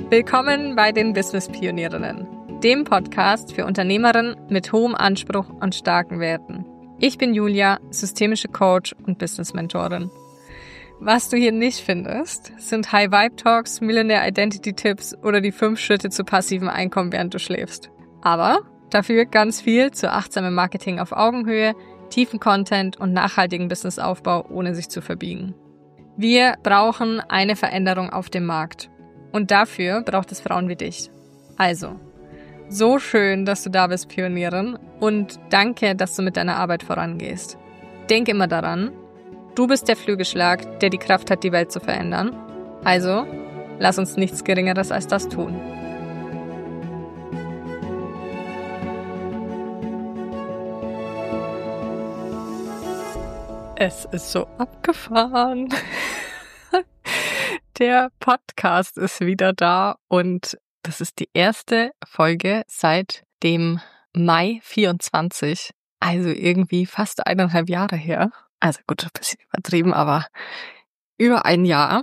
Willkommen bei den Business Pionierinnen, dem Podcast für Unternehmerinnen mit hohem Anspruch und starken Werten. Ich bin Julia, systemische Coach und Business Mentorin. Was du hier nicht findest, sind High-Vibe-Talks, Millionaire-Identity-Tipps oder die 5 Schritte zu passivem Einkommen, während du schläfst. Aber dafür ganz viel zu achtsamem Marketing auf Augenhöhe, tiefen Content und nachhaltigen Businessaufbau, ohne sich zu verbiegen. Wir brauchen eine Veränderung auf dem Markt. Und dafür braucht es Frauen wie dich. Also, so schön, dass du da bist, Pionierin. Und danke, dass du mit deiner Arbeit vorangehst. Denk immer daran, du bist der Flügelschlag, der die Kraft hat, die Welt zu verändern. Also, lass uns nichts Geringeres als das tun. Es ist so abgefahren. Der Podcast ist wieder da und das ist die erste Folge seit dem Mai 24. Also irgendwie fast 1,5 Jahre her. Also gut, ein bisschen übertrieben, aber über ein Jahr.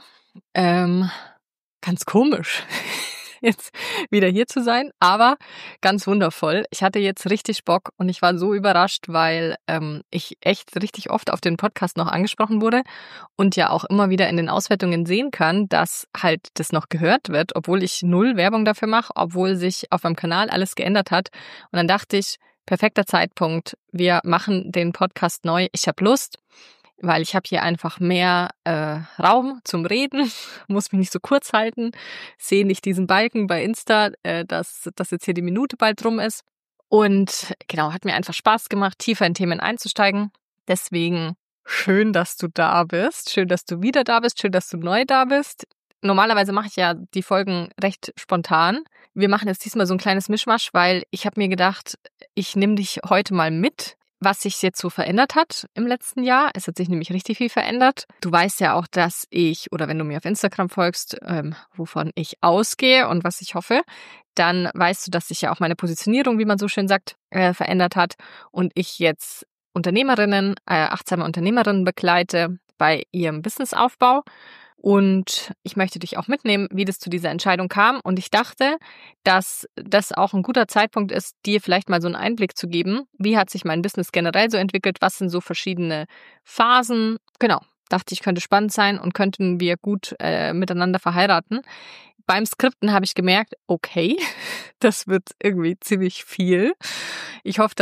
Ganz komisch, jetzt wieder hier zu sein, aber ganz wundervoll. Ich hatte jetzt richtig Bock und ich war so überrascht, weil ich echt richtig oft auf den Podcast noch angesprochen wurde und ja auch immer wieder in den Auswertungen sehen kann, dass halt das noch gehört wird, obwohl ich 0 Werbung dafür mache, obwohl sich auf meinem Kanal alles geändert hat. Und dann dachte ich, perfekter Zeitpunkt, wir machen den Podcast neu. Ich habe Lust, weil ich habe hier einfach mehr Raum zum Reden, muss mich nicht so kurz halten, sehe nicht diesen Balken bei Insta, dass jetzt hier die Minute bald rum ist. Und genau, hat mir einfach Spaß gemacht, tiefer in Themen einzusteigen. Deswegen schön, dass du da bist, schön, dass du wieder da bist, schön, dass du neu da bist. Normalerweise mache ich ja die Folgen recht spontan. Wir machen jetzt diesmal so ein kleines Mischmasch, weil ich habe mir gedacht, ich nehme dich heute mal mit, was sich jetzt so verändert hat im letzten Jahr. Es hat sich nämlich richtig viel verändert. Du weißt ja auch, dass ich, oder wenn du mir auf Instagram folgst, wovon ich ausgehe und was ich hoffe, dann weißt du, dass sich ja auch meine Positionierung, wie man so schön sagt, verändert hat und ich jetzt Unternehmerinnen, achtsame Unternehmerinnen begleite bei ihrem Businessaufbau. Und ich möchte dich auch mitnehmen, wie das zu dieser Entscheidung kam. Und ich dachte, dass das auch ein guter Zeitpunkt ist, dir vielleicht mal so einen Einblick zu geben. Wie hat sich mein Business generell so entwickelt? Was sind so verschiedene Phasen? Genau, dachte ich, könnte spannend sein und könnten wir gut miteinander verheiraten. Beim Skripten habe ich gemerkt, okay, das wird irgendwie ziemlich viel. Ich hoffe,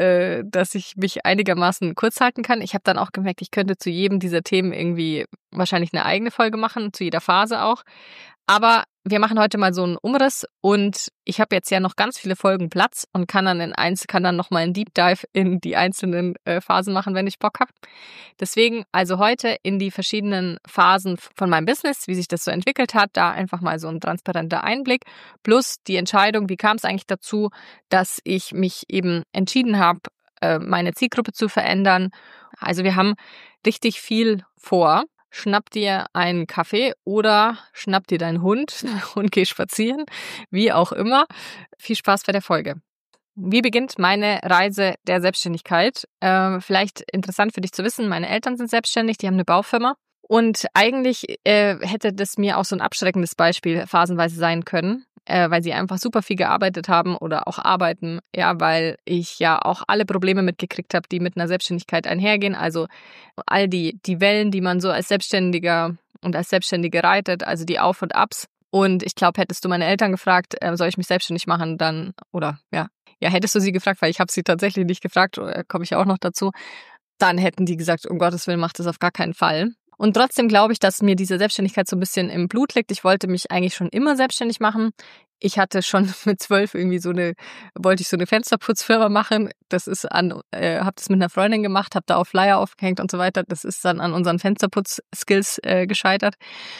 dass ich mich einigermaßen kurz halten kann. Ich habe dann auch gemerkt, ich könnte zu jedem dieser Themen irgendwie wahrscheinlich eine eigene Folge machen, zu jeder Phase auch. Aber wir machen heute mal so einen Umriss und ich habe jetzt ja noch ganz viele Folgen Platz und kann dann noch mal einen Deep Dive in die einzelnen Phasen machen, wenn ich Bock habe. Deswegen also heute in die verschiedenen Phasen von meinem Business, wie sich das so entwickelt hat, da einfach mal so ein transparenter Einblick plus die Entscheidung, wie kam es eigentlich dazu, dass ich mich eben entschieden habe, meine Zielgruppe zu verändern. Also wir haben richtig viel vor. Schnapp dir einen Kaffee oder schnapp dir deinen Hund und geh spazieren, wie auch immer. Viel Spaß bei der Folge. Wie beginnt meine Reise der Selbstständigkeit? Vielleicht interessant für dich zu wissen, meine Eltern sind selbstständig, die haben eine Baufirma. Und eigentlich hätte das mir auch so ein abschreckendes Beispiel phasenweise sein können, weil sie einfach super viel gearbeitet haben oder auch arbeiten, ja, weil ich ja auch alle Probleme mitgekriegt habe, die mit einer Selbstständigkeit einhergehen. Also all die Wellen, die man so als Selbstständiger und als Selbstständige reitet, also die Auf und Abs. Und ich glaube, hättest du meine Eltern gefragt, soll ich mich selbstständig machen, dann, oder ja, hättest du sie gefragt, weil ich habe sie tatsächlich nicht gefragt, komme ich auch noch dazu, dann hätten die gesagt, um Gottes Willen, macht das auf gar keinen Fall. Und trotzdem glaube ich, dass mir diese Selbstständigkeit so ein bisschen im Blut liegt. Ich wollte mich eigentlich schon immer selbstständig machen. Ich hatte schon mit 12 irgendwie wollte ich so eine Fensterputzfirma machen. Habe das mit einer Freundin gemacht, habe da auch Flyer aufgehängt und so weiter. Das ist dann an unseren Fensterputz-Skills gescheitert.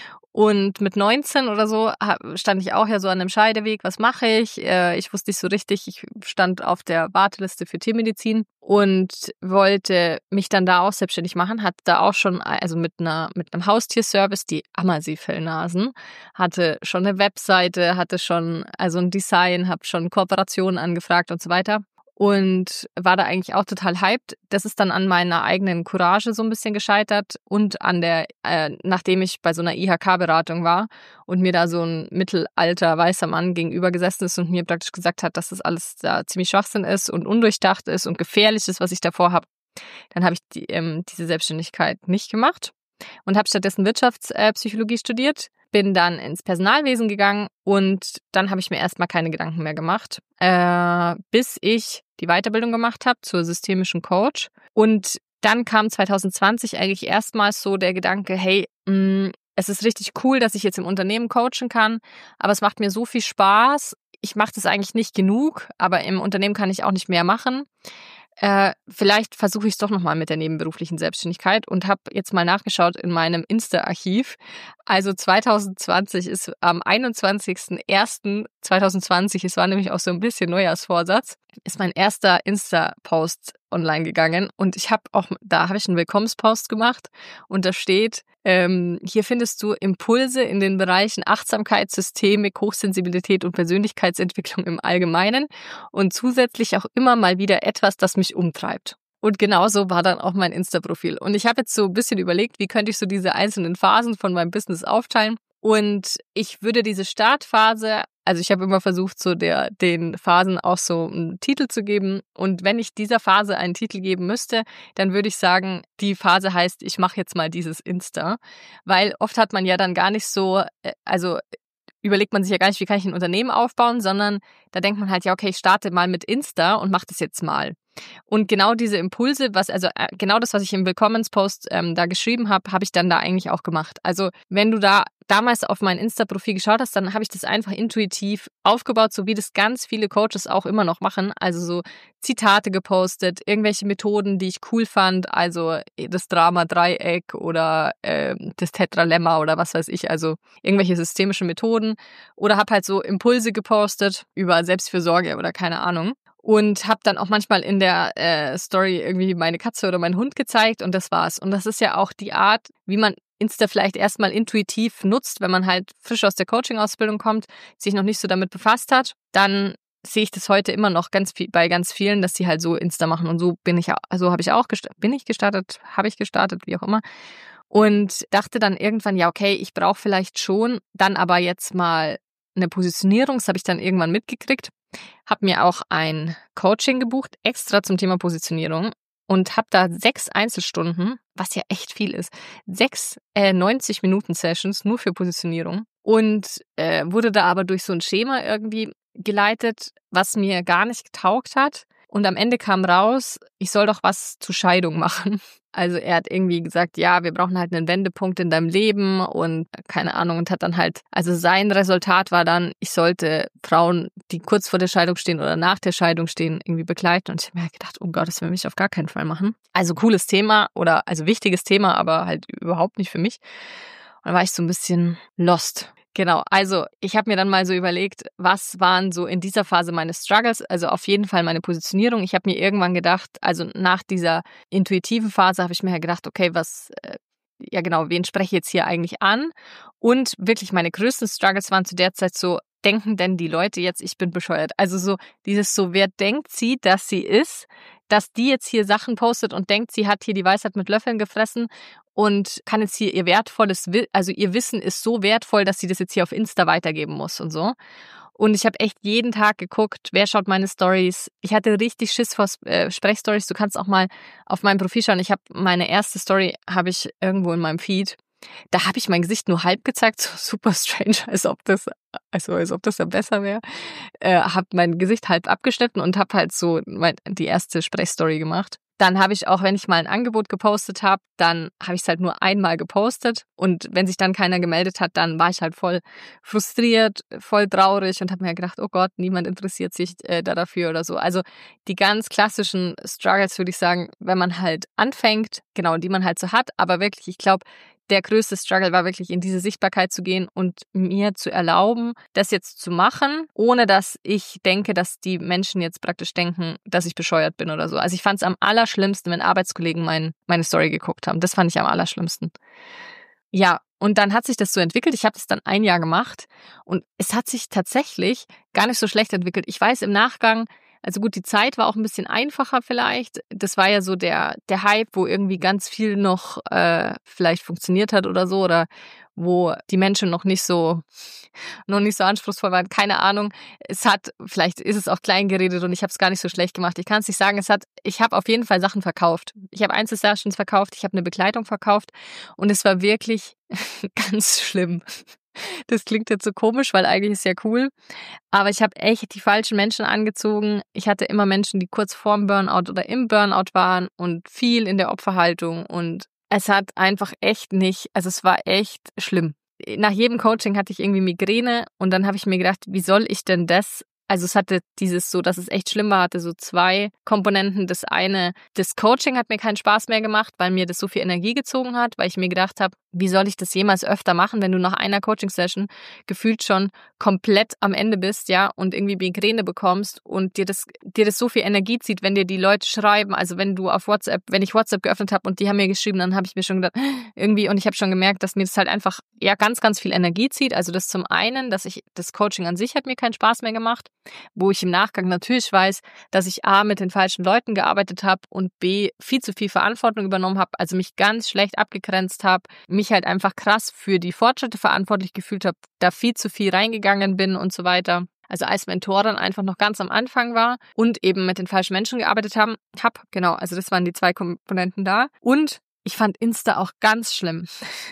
Und mit 19 oder so stand ich auch ja so an einem Scheideweg. Was mache ich? Ich wusste nicht so richtig. Ich stand auf der Warteliste für Tiermedizin und wollte mich dann da auch selbstständig machen. Hatte da auch schon, also mit einem Haustierservice, die Ammersee-Fellnasen, hatte schon eine Webseite, hatte schon also ein Design, habe schon Kooperationen angefragt und so weiter. und war da eigentlich auch total hyped. Das ist dann an meiner eigenen Courage so ein bisschen gescheitert und an nachdem ich bei so einer IHK-Beratung war und mir da so ein mittelalter weißer Mann gegenüber gesessen ist und mir praktisch gesagt hat, dass das alles da ziemlich Schwachsinn ist und undurchdacht ist und gefährlich ist, was ich davor habe. Dann habe ich diese Selbstständigkeit nicht gemacht und habe stattdessen Wirtschaftspsychologie studiert, bin dann ins Personalwesen gegangen und dann habe ich mir erstmal keine Gedanken mehr gemacht, bis ich die Weiterbildung gemacht habe zur systemischen Coach. Und dann kam 2020 eigentlich erstmals so der Gedanke, hey, es ist richtig cool, dass ich jetzt im Unternehmen coachen kann, aber es macht mir so viel Spaß. Ich mache das eigentlich nicht genug, aber im Unternehmen kann ich auch nicht mehr machen. Vielleicht versuche ich es doch nochmal mit der nebenberuflichen Selbstständigkeit und habe jetzt mal nachgeschaut in meinem Insta-Archiv. Also 2020 ist am 21.01.2020, es war nämlich auch so ein bisschen Neujahrsvorsatz, ist mein erster Insta-Post online gegangen und da habe ich einen Willkommenspost gemacht und da steht, hier findest du Impulse in den Bereichen Achtsamkeit, Systemik, Hochsensibilität und Persönlichkeitsentwicklung im Allgemeinen und zusätzlich auch immer mal wieder etwas, das mich umtreibt. Und genauso war dann auch mein Insta-Profil. Und ich habe jetzt so ein bisschen überlegt, wie könnte ich so diese einzelnen Phasen von meinem Business aufteilen. Und ich würde diese Startphase, also ich habe immer versucht, so den Phasen auch so einen Titel zu geben. Und wenn ich dieser Phase einen Titel geben müsste, dann würde ich sagen, die Phase heißt, ich mache jetzt mal dieses Insta. Weil oft hat man ja dann gar nicht so, also überlegt man sich ja gar nicht, wie kann ich ein Unternehmen aufbauen, sondern da denkt man halt, ja, okay, ich starte mal mit Insta und mache das jetzt mal. Und genau diese Impulse, genau das, was ich im Willkommenspost da geschrieben habe, habe ich dann da eigentlich auch gemacht. Also wenn du da damals auf mein Insta-Profil geschaut hast, dann habe ich das einfach intuitiv aufgebaut, so wie das ganz viele Coaches auch immer noch machen. Also so Zitate gepostet, irgendwelche Methoden, die ich cool fand, also das Drama-Dreieck oder das Tetralemma oder was weiß ich, also irgendwelche systemischen Methoden. Oder habe halt so Impulse gepostet über Selbstfürsorge oder keine Ahnung. Und habe dann auch manchmal in der Story irgendwie meine Katze oder meinen Hund gezeigt und das war's. Und das ist ja auch die Art, wie man Insta vielleicht erstmal intuitiv nutzt, wenn man halt frisch aus der Coaching-Ausbildung kommt, sich noch nicht so damit befasst hat. Dann sehe ich das heute immer noch bei ganz vielen, dass sie halt so Insta machen. Und so habe ich gestartet, wie auch immer. Und dachte dann irgendwann, ja okay, ich brauche vielleicht schon dann aber jetzt mal eine Positionierung. Das habe ich dann irgendwann mitgekriegt. Habe mir auch ein Coaching gebucht, extra zum Thema Positionierung und habe da 6 Einzelstunden, was ja echt viel ist, 6 90-Minuten-Sessions nur für Positionierung und wurde da aber durch so ein Schema irgendwie geleitet, was mir gar nicht getaugt hat. Und am Ende kam raus, ich soll doch was zur Scheidung machen. Also er hat irgendwie gesagt, ja, wir brauchen halt einen Wendepunkt in deinem Leben und keine Ahnung und hat dann halt, also sein Resultat war dann, ich sollte Frauen, die kurz vor der Scheidung stehen oder nach der Scheidung stehen, irgendwie begleiten und ich habe mir gedacht, oh Gott, das will mich auf gar keinen Fall machen. Also cooles Thema also wichtiges Thema, aber halt überhaupt nicht für mich. Und dann war ich so ein bisschen lost. Genau, also ich habe mir dann mal so überlegt, was waren so in dieser Phase meine Struggles, also auf jeden Fall meine Positionierung. Ich habe mir irgendwann gedacht, also nach dieser intuitiven Phase habe ich mir gedacht, okay, wen spreche ich jetzt hier eigentlich an? Und wirklich meine größten Struggles waren zu der Zeit so, denken denn die Leute jetzt, ich bin bescheuert? Also so wer denkt sie, dass sie ist, dass die jetzt hier Sachen postet und denkt, sie hat hier die Weisheit mit Löffeln gefressen und kann jetzt hier ihr Wissen ist so wertvoll, dass sie das jetzt hier auf Insta weitergeben muss und so. Und ich habe echt jeden Tag geguckt, wer schaut meine Stories. Ich hatte richtig Schiss vor Sprechstories. Du kannst auch mal auf meinem Profil schauen. Meine erste Story habe ich irgendwo in meinem Feed. Da habe ich mein Gesicht nur halb gezeigt, so super strange, als ob das ja besser wäre. Habe mein Gesicht halb abgeschnitten und habe halt so die erste Sprechstory gemacht. Dann habe ich auch, wenn ich mal ein Angebot gepostet habe, dann habe ich es halt nur einmal gepostet. Und wenn sich dann keiner gemeldet hat, dann war ich halt voll frustriert, voll traurig und habe mir gedacht, oh Gott, niemand interessiert sich dafür oder so. Also die ganz klassischen Struggles, würde ich sagen, wenn man halt anfängt, genau, die man halt so hat. Aber wirklich, ich glaube, der größte Struggle war wirklich, in diese Sichtbarkeit zu gehen und mir zu erlauben, das jetzt zu machen, ohne dass ich denke, dass die Menschen jetzt praktisch denken, dass ich bescheuert bin oder so. Also ich fand es am allerschlimmsten, wenn Arbeitskollegen meine Story geguckt haben. Das fand ich am allerschlimmsten. Ja, und dann hat sich das so entwickelt. Ich habe das dann 1 Jahr gemacht und es hat sich tatsächlich gar nicht so schlecht entwickelt. Ich weiß im Nachgang, Also gut, die Zeit war auch ein bisschen einfacher vielleicht. Das war ja so der Hype, wo irgendwie ganz viel noch vielleicht funktioniert hat oder so, oder wo die Menschen noch nicht so anspruchsvoll waren. Keine Ahnung. Vielleicht ist es auch klein geredet und ich habe es gar nicht so schlecht gemacht. Ich kann es nicht sagen. Ich habe auf jeden Fall Sachen verkauft. Ich habe Einzelsessions verkauft, ich habe eine Begleitung verkauft und es war wirklich ganz schlimm. Das klingt jetzt so komisch, weil eigentlich ist es ja cool. Aber ich habe echt die falschen Menschen angezogen. Ich hatte immer Menschen, die kurz vorm Burnout oder im Burnout waren und viel in der Opferhaltung. Und es hat einfach echt nicht, also es war echt schlimm. Nach jedem Coaching hatte ich irgendwie Migräne und dann habe ich mir gedacht, wie soll ich denn das? Also es hatte dieses so, dass es echt schlimm war, hatte so zwei Komponenten. Das eine, das Coaching hat mir keinen Spaß mehr gemacht, weil mir das so viel Energie gezogen hat, weil ich mir gedacht habe, wie soll ich das jemals öfter machen, wenn du nach einer Coaching-Session gefühlt schon komplett am Ende bist, ja, und irgendwie Migräne bekommst und dir das so viel Energie zieht, wenn dir die Leute schreiben. Also wenn ich WhatsApp geöffnet habe und die haben mir geschrieben, dann habe ich mir schon gedacht, irgendwie, und ich habe schon gemerkt, dass mir das halt einfach ja ganz, ganz viel Energie zieht. Also das zum einen, das Coaching an sich hat mir keinen Spaß mehr gemacht, wo ich im Nachgang natürlich weiß, dass ich A, mit den falschen Leuten gearbeitet habe und B, viel zu viel Verantwortung übernommen habe, also mich ganz schlecht abgegrenzt habe, mich halt einfach krass für die Fortschritte verantwortlich gefühlt habe, da viel zu viel reingegangen bin und so weiter. Also als Mentorin einfach noch ganz am Anfang war und eben mit den falschen Menschen gearbeitet habe. Genau, also das waren die zwei Komponenten da. Und ich fand Insta auch ganz schlimm.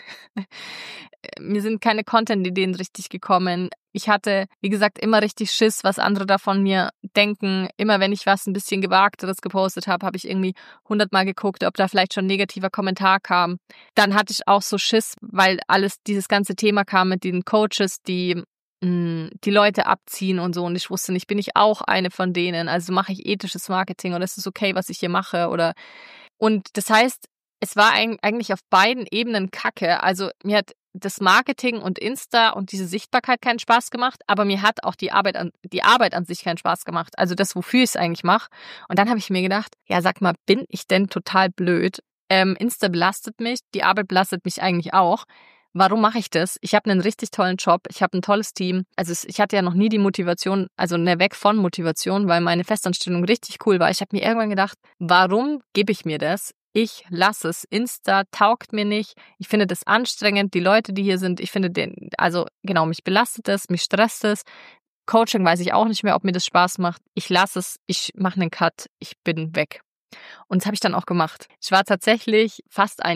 Mir sind keine Content-Ideen richtig gekommen. Ich hatte, wie gesagt, immer richtig Schiss, was andere da von mir denken. Immer wenn ich was ein bisschen Gewagteres gepostet habe, habe ich irgendwie 100-mal geguckt, ob da vielleicht schon ein negativer Kommentar kam. Dann hatte ich auch so Schiss, weil dieses ganze Thema kam mit den Coaches, die Leute abziehen und so. Und ich wusste nicht, bin ich auch eine von denen? Also mache ich ethisches Marketing oder ist es okay, was ich hier mache? Und das heißt, es war eigentlich auf beiden Ebenen Kacke. Also mir hat das Marketing und Insta und diese Sichtbarkeit keinen Spaß gemacht, aber mir hat auch die Arbeit an sich keinen Spaß gemacht. Also das, wofür ich es eigentlich mache. Und dann habe ich mir gedacht, ja, sag mal, bin ich denn total blöd? Insta belastet mich, die Arbeit belastet mich eigentlich auch. Warum mache ich das? Ich habe einen richtig tollen Job, ich habe ein tolles Team. Also ich hatte ja noch nie die Motivation, also weg von Motivation, weil meine Festanstellung richtig cool war. Ich habe mir irgendwann gedacht, warum gebe ich mir das? Ich lasse es. Insta taugt mir nicht. Ich finde das anstrengend. Die Leute, die hier sind, ich finde mich belastet es, mich stresst es. Coaching weiß ich auch nicht mehr, ob mir das Spaß macht. Ich lasse es. Ich mache einen Cut. Ich bin weg. Und das habe ich dann auch gemacht. Ich war tatsächlich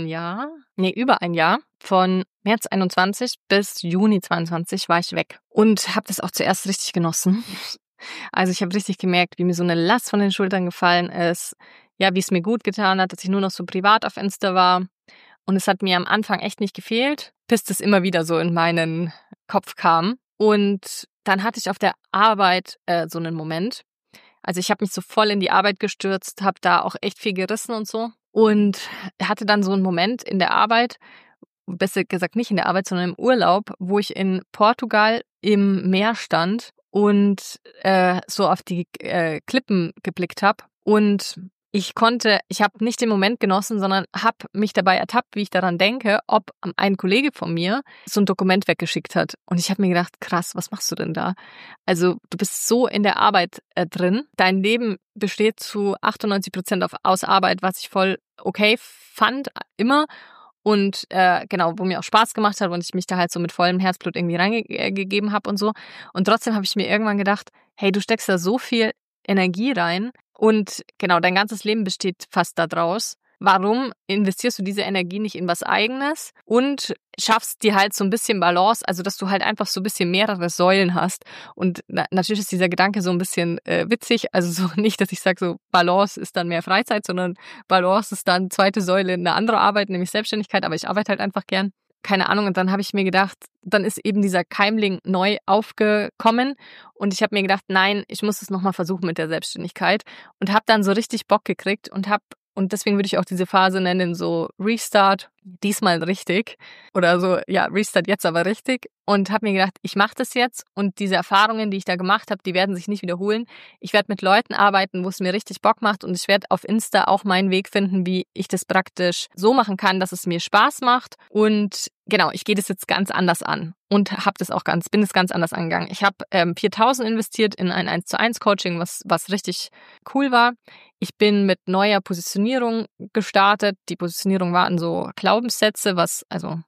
über ein Jahr, von März 21 bis Juni 22 war ich weg. Und habe das auch zuerst richtig genossen. Also ich habe richtig gemerkt, wie mir so eine Last von den Schultern gefallen ist. Ja, wie es mir gut getan hat, dass ich nur noch so privat auf Insta war. Und es hat mir am Anfang echt nicht gefehlt, bis das immer wieder so in meinen Kopf kam. Und dann hatte ich auf der Arbeit so einen Moment. Also ich habe mich so voll in die Arbeit gestürzt, habe da auch echt viel gerissen und so. Und hatte dann so einen Moment in der Arbeit, besser gesagt nicht in der Arbeit, sondern im Urlaub, wo ich in Portugal im Meer stand und so auf die Klippen geblickt habe. Und ich habe nicht den Moment genossen, sondern habe mich dabei ertappt, wie ich daran denke, ob ein Kollege von mir so ein Dokument weggeschickt hat. Und ich habe mir gedacht, krass, was machst du denn da? Also du bist so in der Arbeit drin. Dein Leben besteht zu 98% aus Arbeit, was ich voll okay fand, immer. Und wo mir auch Spaß gemacht hat und ich mich da halt so mit vollem Herzblut irgendwie reingegeben habe und so. Und trotzdem habe ich mir irgendwann gedacht, hey, du steckst da so viel Energie rein und genau, dein ganzes Leben besteht fast daraus. Warum investierst du diese Energie nicht in was Eigenes und schaffst dir halt so ein bisschen Balance, also dass du halt einfach so ein bisschen mehrere Säulen hast. Und natürlich ist dieser Gedanke so ein bisschen witzig, also so nicht, dass ich sage, so Balance ist dann mehr Freizeit, sondern Balance ist dann zweite Säule eine andere Arbeit, nämlich Selbstständigkeit, aber ich arbeite halt einfach gern. Keine Ahnung, und dann habe ich mir gedacht, dann ist eben dieser Keimling neu aufgekommen und ich habe mir gedacht, nein, ich muss es nochmal versuchen mit der Selbstständigkeit und habe dann so richtig Bock gekriegt und deswegen würde ich auch diese Phase nennen, so Restart, diesmal richtig oder so, ja, Restart jetzt aber richtig und habe mir gedacht, ich mache das jetzt und diese Erfahrungen, die ich da gemacht habe, die werden sich nicht wiederholen. Ich werde mit Leuten arbeiten, wo es mir richtig Bock macht und ich werde auf Insta auch meinen Weg finden, wie ich das praktisch so machen kann, dass es mir Spaß macht und genau, ich gehe das jetzt ganz anders an und bin es ganz anders angegangen. Ich habe 4.000 investiert in ein 1:1 Coaching, was richtig cool war. Ich bin mit neuer Positionierung gestartet. Die Positionierung waren so Glaubenssätze, was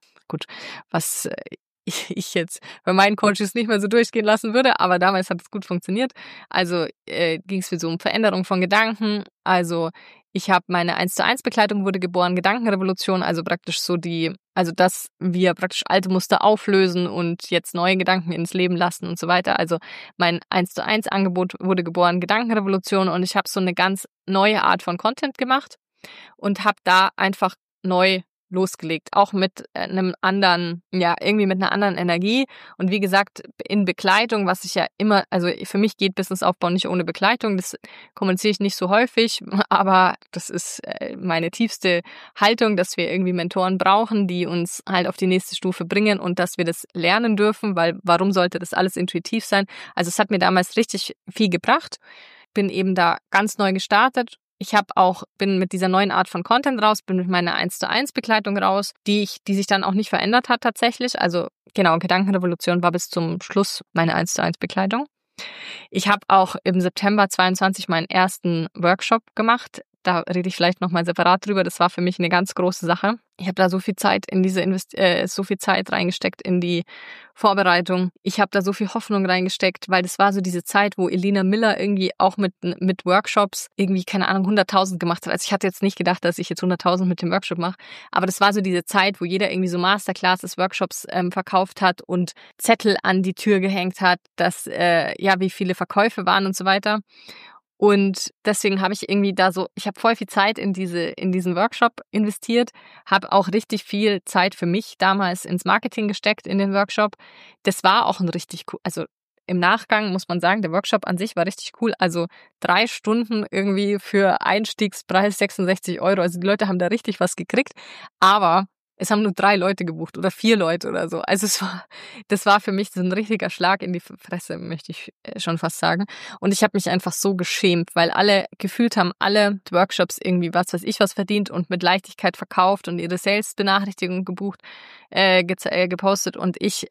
ich jetzt bei meinen Coaches nicht mehr so durchgehen lassen würde, aber damals hat es gut funktioniert. Also ging es mir so um Veränderung von Gedanken. Also ich habe meine 1:1 Begleitung wurde geboren, Gedankenrevolution, also praktisch dass wir praktisch alte Muster auflösen und jetzt neue Gedanken ins Leben lassen und so weiter. Also mein 1:1 Angebot wurde geboren, Gedankenrevolution, und ich habe so eine ganz neue Art von Content gemacht und habe da einfach neu losgelegt, auch mit einem anderen, ja, irgendwie mit einer anderen Energie und wie gesagt, in Begleitung, was ich ja immer, also für mich geht Businessaufbau nicht ohne Begleitung, das kommuniziere ich nicht so häufig, aber das ist meine tiefste Haltung, dass wir irgendwie Mentoren brauchen, die uns halt auf die nächste Stufe bringen und dass wir das lernen dürfen, weil warum sollte das alles intuitiv sein? Also es hat mir damals richtig viel gebracht, bin eben da ganz neu gestartet. Bin mit dieser neuen Art von Content raus, bin mit meiner 1:1 Begleitung raus, die sich dann auch nicht verändert hat tatsächlich. Also genau, Gedankenrevolution war bis zum Schluss meine 1:1 Begleitung. Ich habe auch im September 22 meinen ersten Workshop gemacht. Da rede ich vielleicht nochmal separat drüber. Das war für mich eine ganz große Sache. Ich habe da so viel Zeit so viel Zeit reingesteckt in die Vorbereitung. Ich habe da so viel Hoffnung reingesteckt, weil das war so diese Zeit, wo Elina Miller irgendwie auch mit Workshops irgendwie, keine Ahnung, 100.000 gemacht hat. Also ich hatte jetzt nicht gedacht, dass ich jetzt 100.000 mit dem Workshop mache, aber das war so diese Zeit, wo jeder irgendwie so Masterclasses, Workshops verkauft hat und Zettel an die Tür gehängt hat, dass wie viele Verkäufe waren und so weiter. Und deswegen habe ich irgendwie ich habe voll viel Zeit in diesen Workshop investiert, habe auch richtig viel Zeit für mich damals ins Marketing gesteckt in den Workshop. Das war auch ein richtig cool, also im Nachgang muss man sagen, der Workshop an sich war richtig cool. Also 3 Stunden irgendwie für Einstiegspreis 66 Euro. Also die Leute haben da richtig was gekriegt, aber es haben nur 3 Leute gebucht oder 4 Leute oder so. Also das war für mich so ein richtiger Schlag in die Fresse, möchte ich schon fast sagen. Und ich habe mich einfach so geschämt, weil alle Workshops irgendwie was verdient und mit Leichtigkeit verkauft und ihre Sales-Benachrichtigung gepostet und ich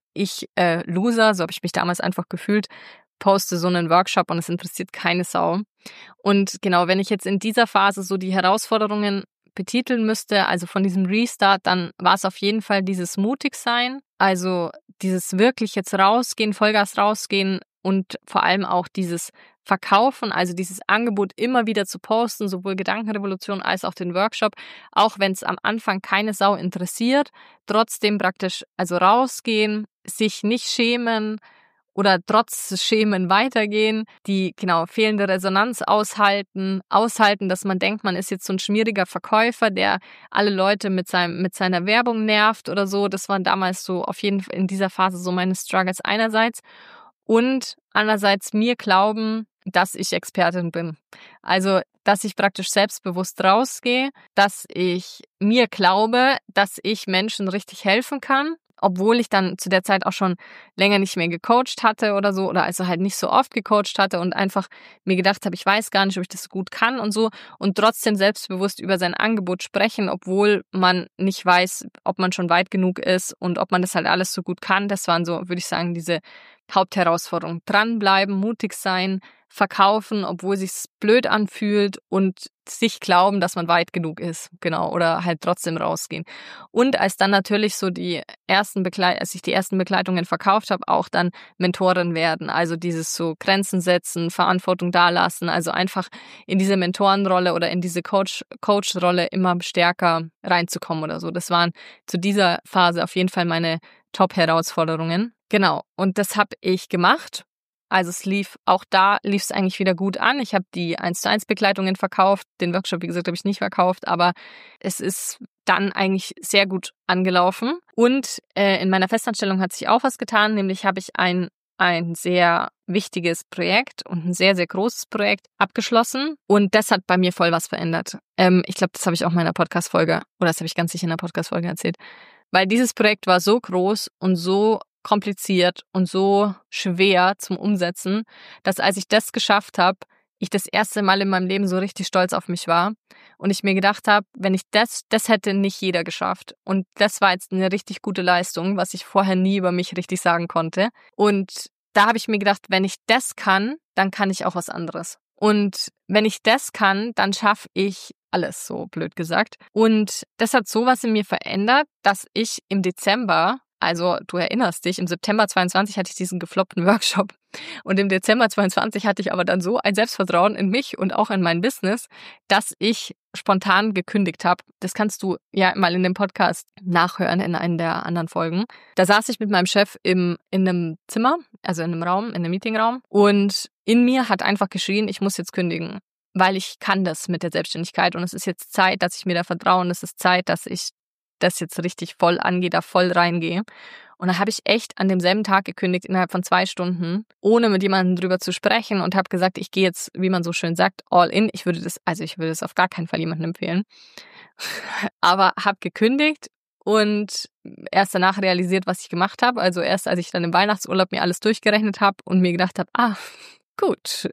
Loser, so habe ich mich damals einfach gefühlt, poste so einen Workshop und es interessiert keine Sau. Und genau, wenn ich jetzt in dieser Phase so die Herausforderungen betiteln müsste, also von diesem Restart, dann war es auf jeden Fall dieses Mutigsein, also dieses wirklich jetzt rausgehen, Vollgas rausgehen und vor allem auch dieses Verkaufen, also dieses Angebot immer wieder zu posten, sowohl Gedankenrevolution als auch den Workshop, auch wenn es am Anfang keine Sau interessiert, trotzdem praktisch also rausgehen, sich nicht schämen, oder trotz Schemen weitergehen, die fehlende Resonanz aushalten, dass man denkt, man ist jetzt so ein schmieriger Verkäufer, der alle Leute mit seiner Werbung nervt oder so. Das waren damals so auf jeden Fall in dieser Phase so meine Struggles einerseits und andererseits mir glauben, dass ich Expertin bin. Also, dass ich praktisch selbstbewusst rausgehe, dass ich mir glaube, dass ich Menschen richtig helfen kann, obwohl ich dann zu der Zeit auch schon länger nicht mehr gecoacht hatte oder so, oder also halt nicht so oft gecoacht hatte und einfach mir gedacht habe, ich weiß gar nicht, ob ich das so gut kann und so, und trotzdem selbstbewusst über sein Angebot sprechen, obwohl man nicht weiß, ob man schon weit genug ist und ob man das halt alles so gut kann. Das waren so, würde ich sagen, diese Hauptherausforderungen. Dranbleiben, mutig sein, verkaufen, obwohl sich's blöd anfühlt und sich glauben, dass man weit genug ist, genau, oder halt trotzdem rausgehen. Und als dann natürlich so als ich die ersten Begleitungen verkauft habe, auch dann Mentorin werden, also dieses so Grenzen setzen, Verantwortung dalassen, also einfach in diese Mentorenrolle oder in diese Coach-Rolle immer stärker reinzukommen oder so. Das waren zu dieser Phase auf jeden Fall meine Top-Herausforderungen. Genau, und das habe ich gemacht. Also es lief es eigentlich wieder gut an. Ich habe die 1:1 Begleitungen verkauft, den Workshop, wie gesagt, habe ich nicht verkauft, aber es ist dann eigentlich sehr gut angelaufen. Und in meiner Festanstellung hat sich auch was getan, nämlich habe ich ein ein sehr wichtiges Projekt und ein sehr, sehr großes Projekt abgeschlossen. Und das hat bei mir voll was verändert. Ich glaube, das habe ich auch in meiner Podcast-Folge, oder das habe ich ganz sicher in der Podcast-Folge erzählt. Weil dieses Projekt war so groß und so kompliziert und so schwer zum Umsetzen, dass als ich das geschafft habe, ich das erste Mal in meinem Leben so richtig stolz auf mich war und ich mir gedacht habe, wenn ich das hätte nicht jeder geschafft. Und das war jetzt eine richtig gute Leistung, was ich vorher nie über mich richtig sagen konnte. Und da habe ich mir gedacht, wenn ich das kann, dann kann ich auch was anderes. Und wenn ich das kann, dann schaffe ich alles, so blöd gesagt. Und das hat sowas in mir verändert, dass ich im Dezember, also du erinnerst dich, im September 22 hatte ich diesen gefloppten Workshop und im Dezember 22 hatte ich aber dann so ein Selbstvertrauen in mich und auch in mein Business, dass ich spontan gekündigt habe. Das kannst du ja mal in dem Podcast nachhören, in einer der anderen Folgen. Da saß ich mit meinem Chef in einem Zimmer, also in einem Raum, in einem Meetingraum und in mir hat einfach geschrien, ich muss jetzt kündigen, weil ich kann das mit der Selbstständigkeit und es ist jetzt Zeit, dass ich mir da vertraue und es ist Zeit, dass ich das jetzt richtig voll angehe, da voll reingehe. Und da habe ich echt an demselben Tag gekündigt, innerhalb von 2 Stunden, ohne mit jemandem drüber zu sprechen und habe gesagt, ich gehe jetzt, wie man so schön sagt, all in. Ich würde das auf gar keinen Fall jemandem empfehlen. Aber habe gekündigt und erst danach realisiert, was ich gemacht habe. Also erst, als ich dann im Weihnachtsurlaub mir alles durchgerechnet habe und mir gedacht habe, gut,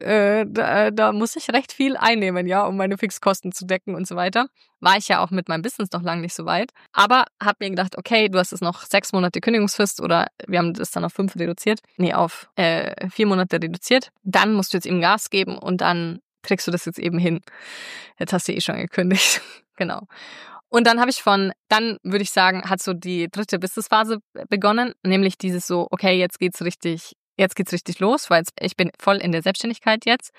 da muss ich recht viel einnehmen, ja, um meine Fixkosten zu decken und so weiter. War ich ja auch mit meinem Business noch lange nicht so weit. Aber habe mir gedacht, okay, du hast jetzt noch 6 Monate Kündigungsfrist oder wir haben das dann auf 5 reduziert. Nee, auf 4 Monate reduziert. Dann musst du jetzt eben Gas geben und dann kriegst du das jetzt eben hin. Jetzt hast du schon gekündigt. Genau. Und dann dann würde ich sagen, hat so die 3. Businessphase begonnen, nämlich dieses so, okay, jetzt geht's richtig los, weil ich bin voll in der Selbstständigkeit jetzt.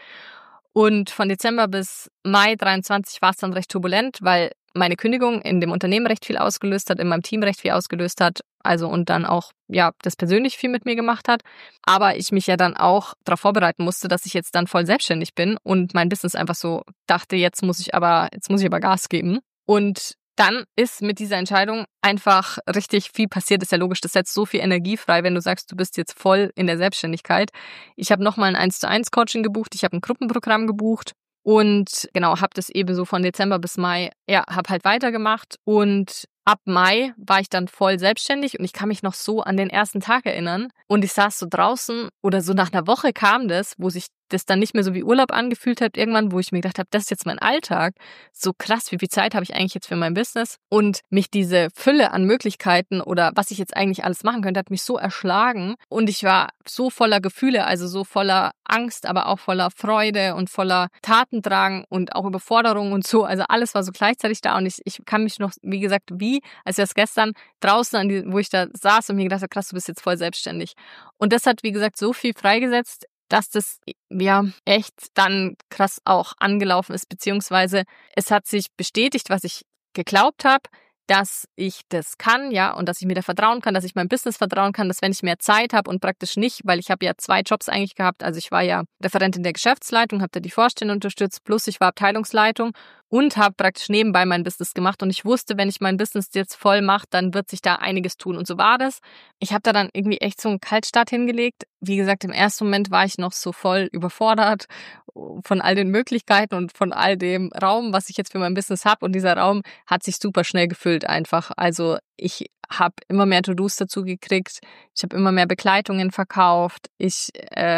Und von Dezember bis Mai 23 war es dann recht turbulent, weil meine Kündigung in dem Unternehmen recht viel ausgelöst hat, in meinem Team recht viel ausgelöst hat, also und dann auch, ja, das persönlich viel mit mir gemacht hat. Aber ich mich ja dann auch darauf vorbereiten musste, dass ich jetzt dann voll selbstständig bin und mein Business einfach so dachte, jetzt muss ich aber Gas geben. Und dann ist mit dieser Entscheidung einfach richtig viel passiert. Ist ja logisch, das setzt so viel Energie frei, wenn du sagst, du bist jetzt voll in der Selbstständigkeit. Ich habe nochmal ein 1:1 Coaching gebucht, ich habe ein Gruppenprogramm gebucht und genau, habe das eben so von Dezember bis Mai, ja, habe halt weitergemacht und ab Mai war ich dann voll selbstständig und ich kann mich noch so an den ersten Tag erinnern und ich saß so draußen oder so nach einer Woche kam das, wo sich das dann nicht mehr so wie Urlaub angefühlt hat irgendwann, wo ich mir gedacht habe, das ist jetzt mein Alltag. So krass, wie viel Zeit habe ich eigentlich jetzt für mein Business? Und mich diese Fülle an Möglichkeiten oder was ich jetzt eigentlich alles machen könnte, hat mich so erschlagen. Und ich war so voller Gefühle, also so voller Angst, aber auch voller Freude und voller Tatendrang und auch Überforderung und so. Also alles war so gleichzeitig da und ich kann mich noch, wie gesagt, als wäre es gestern, draußen, wo ich da saß und mir gedacht habe, krass, du bist jetzt voll selbstständig. Und das hat, wie gesagt, so viel freigesetzt, dass das ja echt dann krass auch angelaufen ist, beziehungsweise es hat sich bestätigt, was ich geglaubt habe, dass ich das kann, ja, und dass ich mir da vertrauen kann, dass ich meinem Business vertrauen kann, dass wenn ich mehr Zeit habe und praktisch nicht, weil ich habe ja 2 Jobs eigentlich gehabt, also ich war ja Referentin der Geschäftsleitung, habe da die Vorstände unterstützt, plus ich war Abteilungsleitung und habe praktisch nebenbei mein Business gemacht und ich wusste, wenn ich mein Business jetzt voll mache, dann wird sich da einiges tun und so war das. Ich habe da dann irgendwie echt so einen Kaltstart hingelegt. Wie gesagt, im ersten Moment war ich noch so voll überfordert von all den Möglichkeiten und von all dem Raum, was ich jetzt für mein Business habe und dieser Raum hat sich super schnell gefüllt einfach. Also ich habe immer mehr To-Dos dazu gekriegt, ich habe immer mehr Begleitungen verkauft, ich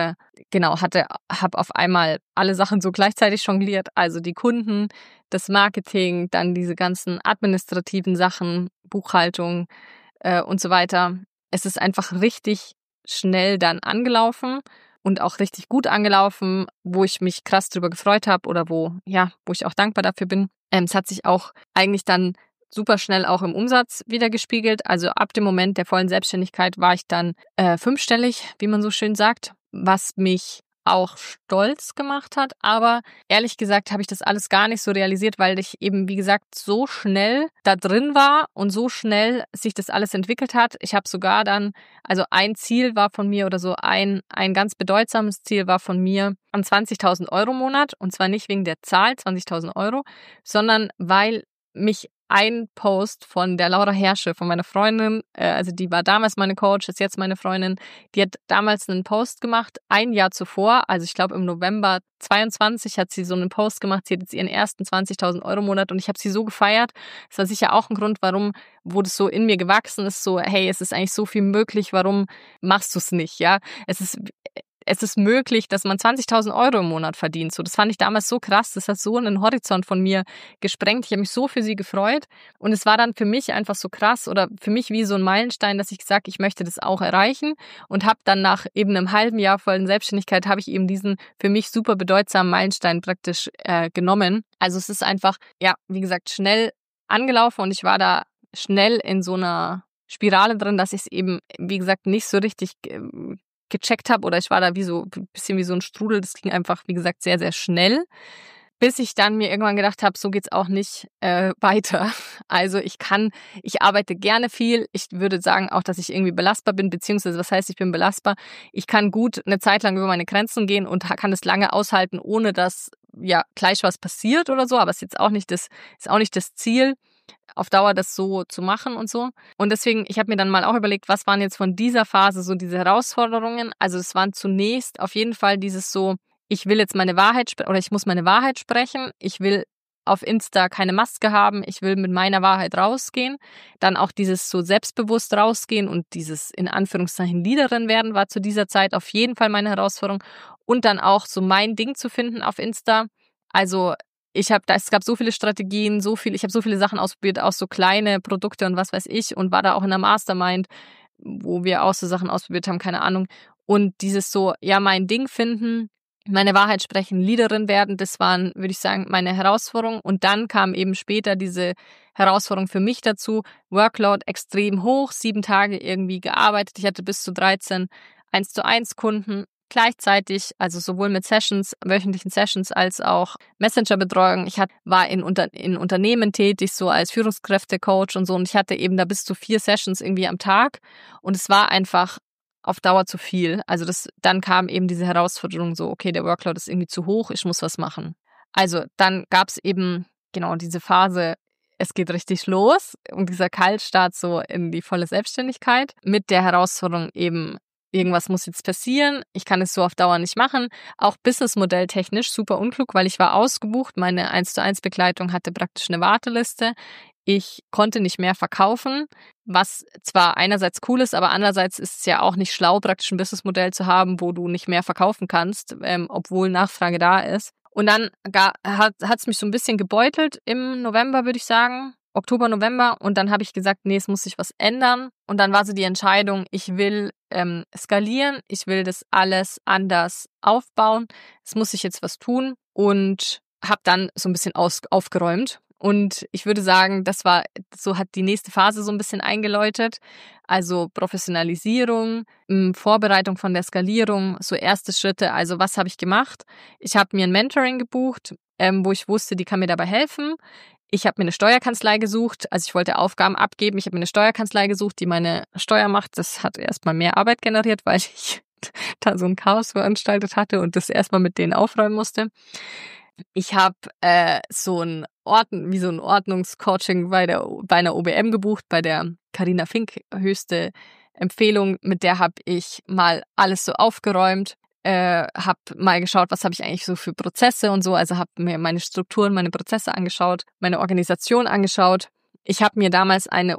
habe auf einmal alle Sachen so gleichzeitig jongliert, also die Kunden, das Marketing, dann diese ganzen administrativen Sachen, Buchhaltung und so weiter. Es ist einfach richtig schnell dann angelaufen und auch richtig gut angelaufen, wo ich mich krass drüber gefreut habe oder wo ich auch dankbar dafür bin. Es hat sich auch eigentlich dann super schnell auch im Umsatz wieder gespiegelt. Also ab dem Moment der vollen Selbstständigkeit war ich dann 5-stellig, wie man so schön sagt, was mich auch stolz gemacht hat. Aber ehrlich gesagt habe ich das alles gar nicht so realisiert, weil ich eben, wie gesagt, so schnell da drin war und so schnell sich das alles entwickelt hat. Ich habe sogar dann, also ein Ziel war von mir oder so ein ganz bedeutsames Ziel war von mir an 20.000 € im Monat. Und zwar nicht wegen der Zahl 20.000 €, sondern weil mich ein Post von der Laura Herrsche, von meiner Freundin, also die war damals meine Coach, ist jetzt meine Freundin, die hat damals einen Post gemacht, ein Jahr zuvor, also ich glaube im November 22 hat sie so einen Post gemacht, sie hat jetzt ihren ersten 20.000 Euro Monat und ich habe sie so gefeiert. Das war sicher auch ein Grund, wo das so in mir gewachsen ist, so hey, es ist eigentlich so viel möglich, warum machst du es nicht, ja? Es ist möglich, dass man 20.000 Euro im Monat verdient. So, das fand ich damals so krass. Das hat so einen Horizont von mir gesprengt. Ich habe mich so für sie gefreut. Und es war dann für mich einfach so krass oder für mich wie so ein Meilenstein, dass ich gesagt, ich möchte das auch erreichen. Und habe dann nach eben einem halben Jahr vollen Selbstständigkeit, habe ich eben diesen für mich super bedeutsamen Meilenstein praktisch genommen. Also es ist einfach, ja, wie gesagt, schnell angelaufen und ich war da schnell in so einer Spirale drin, dass ich es eben, wie gesagt, nicht so richtig gecheckt habe oder ich war da wie so ein bisschen wie so ein Strudel. Das ging einfach, wie gesagt, sehr, sehr schnell, bis ich dann mir irgendwann gedacht habe, so geht's auch nicht weiter. Also ich arbeite gerne viel. Ich würde sagen auch, dass ich irgendwie belastbar bin, beziehungsweise was heißt, ich bin belastbar? Ich kann gut eine Zeit lang über meine Grenzen gehen und kann es lange aushalten, ohne dass ja gleich was passiert oder so. Aber es ist ist auch nicht das Ziel, auf Dauer das so zu machen und so. Und deswegen, ich habe mir dann mal auch überlegt, was waren jetzt von dieser Phase so diese Herausforderungen? Also es waren zunächst auf jeden Fall dieses so, ich will jetzt meine Wahrheit oder ich muss meine Wahrheit sprechen. Ich will auf Insta keine Maske haben. Ich will mit meiner Wahrheit rausgehen. Dann auch dieses so selbstbewusst rausgehen und dieses in Anführungszeichen Leaderin werden war zu dieser Zeit auf jeden Fall meine Herausforderung. Und dann auch so mein Ding zu finden auf Insta. Also es gab so viele Strategien, ich habe so viele Sachen ausprobiert, auch so kleine Produkte und was weiß ich und war da auch in der Mastermind, wo wir auch so Sachen ausprobiert haben, keine Ahnung. Und dieses so, ja, mein Ding finden, meine Wahrheit sprechen, Leaderin werden, das waren, würde ich sagen, meine Herausforderungen. Und dann kam eben später diese Herausforderung für mich dazu, Workload extrem hoch, 7 Tage irgendwie gearbeitet. Ich hatte bis zu 13 1:1 Kunden. Gleichzeitig, also sowohl mit wöchentlichen Sessions, als auch Messenger-Betreuung. War in Unternehmen tätig, so als Führungskräfte-Coach und so. Und ich hatte eben da bis zu 4 Sessions irgendwie am Tag. Und es war einfach auf Dauer zu viel. Also dann kam eben diese Herausforderung so, okay, der Workload ist irgendwie zu hoch, ich muss was machen. Also dann gab es eben genau diese Phase, es geht richtig los und dieser Kaltstart so in die volle Selbstständigkeit mit der Herausforderung eben, irgendwas muss jetzt passieren, ich kann es so auf Dauer nicht machen. Auch businessmodelltechnisch super unklug, weil ich war ausgebucht, meine 1:1 Begleitung hatte praktisch eine Warteliste. Ich konnte nicht mehr verkaufen, was zwar einerseits cool ist, aber andererseits ist es ja auch nicht schlau, praktisch ein Businessmodell zu haben, wo du nicht mehr verkaufen kannst, obwohl Nachfrage da ist. Und dann hat es mich so ein bisschen gebeutelt im November, würde ich sagen. Oktober, November und dann habe ich gesagt, nee, es muss sich was ändern und dann war so die Entscheidung, ich will skalieren, ich will das alles anders aufbauen, es muss sich jetzt was tun und habe dann so ein bisschen aufgeräumt und ich würde sagen, so hat die nächste Phase so ein bisschen eingeläutet, also Professionalisierung, Vorbereitung von der Skalierung, so erste Schritte, also was habe ich gemacht? Ich habe mir ein Mentoring gebucht, wo ich wusste, die kann mir dabei helfen. Ich habe mir eine Steuerkanzlei gesucht, also ich wollte Aufgaben abgeben. Ich habe mir eine Steuerkanzlei gesucht, die meine Steuer macht. Das hat erstmal mehr Arbeit generiert, weil ich da so ein Chaos veranstaltet hatte und das erstmal mit denen aufräumen musste. Ich habe so ein Ordnungscoaching bei einer OBM gebucht, bei der Carina Fink, höchste Empfehlung. Mit der habe ich mal alles so aufgeräumt. Habe mal geschaut, was habe ich eigentlich so für Prozesse und so. Also habe mir meine Strukturen, meine Prozesse angeschaut, meine Organisation angeschaut. Ich habe mir damals habe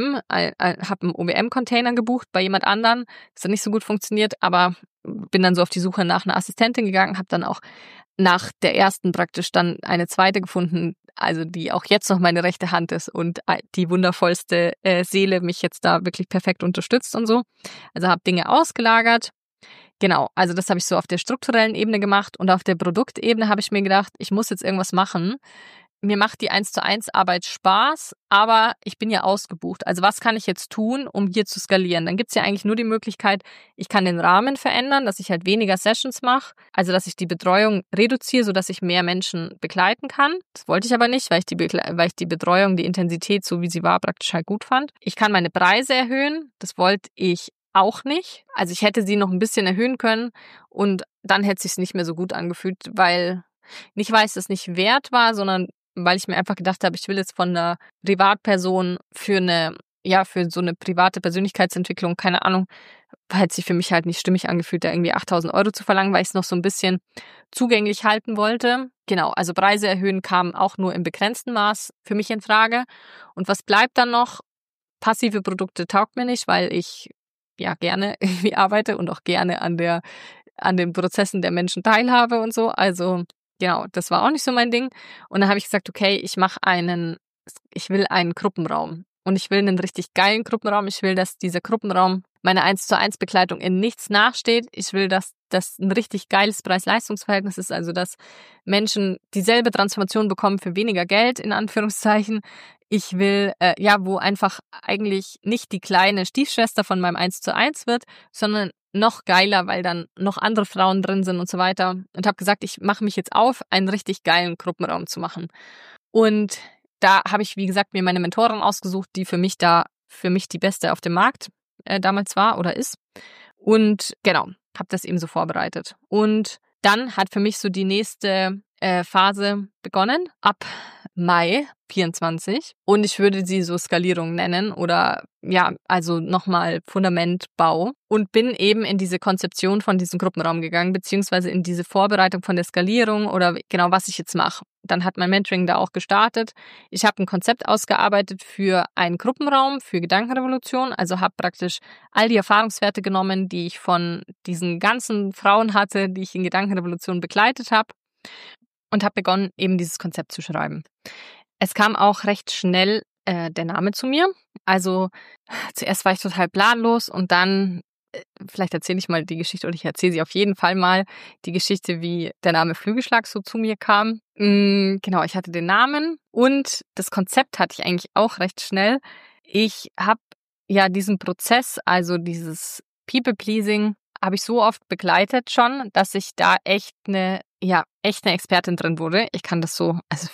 einen OBM-Container gebucht bei jemand anderen. Das hat nicht so gut funktioniert, aber bin dann so auf die Suche nach einer Assistentin gegangen, habe dann auch nach der ersten praktisch dann eine zweite gefunden, also die auch jetzt noch meine rechte Hand ist und die wundervollste Seele mich jetzt da wirklich perfekt unterstützt und so. Also habe Dinge ausgelagert. Genau, also das habe ich so auf der strukturellen Ebene gemacht und auf der Produktebene habe ich mir gedacht, ich muss jetzt irgendwas machen. Mir macht die 1:1 Arbeit Spaß, aber ich bin ja ausgebucht. Also was kann ich jetzt tun, um hier zu skalieren? Dann gibt's ja eigentlich nur die Möglichkeit, ich kann den Rahmen verändern, dass ich halt weniger Sessions mache, also dass ich die Betreuung reduziere, sodass ich mehr Menschen begleiten kann. Das wollte ich aber nicht, weil ich die Betreuung, die Intensität, so wie sie war, praktisch halt gut fand. Ich kann meine Preise erhöhen, das wollte ich auch nicht. Also ich hätte sie noch ein bisschen erhöhen können und dann hätte es sich nicht mehr so gut angefühlt, weil es nicht wert war, sondern weil ich mir einfach gedacht habe, ich will jetzt von einer Privatperson für so eine private Persönlichkeitsentwicklung, keine Ahnung, hat sich für mich halt nicht stimmig angefühlt, da irgendwie 8.000 Euro zu verlangen, weil ich es noch so ein bisschen zugänglich halten wollte. Genau, also Preise erhöhen kam auch nur im begrenzten Maß für mich in Frage. Und was bleibt dann noch? Passive Produkte taugt mir nicht, weil ich ja gerne irgendwie arbeite und auch gerne an den Prozessen der Menschen teilhabe und so. Also genau, das war auch nicht so mein Ding. Und dann habe ich gesagt, okay, ich will einen Gruppenraum. Und ich will einen richtig geilen Gruppenraum. Ich will, dass dieser Gruppenraum meiner 1:1 Begleitung in nichts nachsteht. Ich will, dass das ein richtig geiles Preis-Leistungs-Verhältnis ist. Also, dass Menschen dieselbe Transformation bekommen für weniger Geld, in Anführungszeichen. Ich will, wo einfach eigentlich nicht die kleine Stiefschwester von meinem 1:1 wird, sondern noch geiler, weil dann noch andere Frauen drin sind und so weiter. Und habe gesagt, ich mache mich jetzt auf, einen richtig geilen Gruppenraum zu machen. Und da habe ich, wie gesagt, mir meine Mentorin ausgesucht, die für mich die beste auf dem Markt damals war oder ist. Und genau, habe das eben so vorbereitet. Und dann hat für mich so die nächste Phase begonnen, ab Mai 24. Und ich würde sie so Skalierung nennen oder also nochmal Fundamentbau. Und bin eben in diese Konzeption von diesem Gruppenraum gegangen, beziehungsweise in diese Vorbereitung von der Skalierung oder genau, was ich jetzt mache. Dann hat mein Mentoring da auch gestartet. Ich habe ein Konzept ausgearbeitet für einen Gruppenraum, für Gedankenrevolution. Also habe praktisch all die Erfahrungswerte genommen, die ich von diesen ganzen Frauen hatte, die ich in Gedankenrevolution begleitet habe. Und habe begonnen, eben dieses Konzept zu schreiben. Es kam auch recht schnell der Name zu mir. Also zuerst war ich total planlos und dann, vielleicht erzähle ich mal die Geschichte oder ich erzähle sie auf jeden Fall mal, die Geschichte, wie der Name Flügelschlag so zu mir kam. Genau, ich hatte den Namen und das Konzept hatte ich eigentlich auch recht schnell. Ich habe diesen Prozess, also dieses People-Pleasing, habe ich so oft begleitet schon, dass ich da echt eine Expertin drin wurde. Ich kann das so, also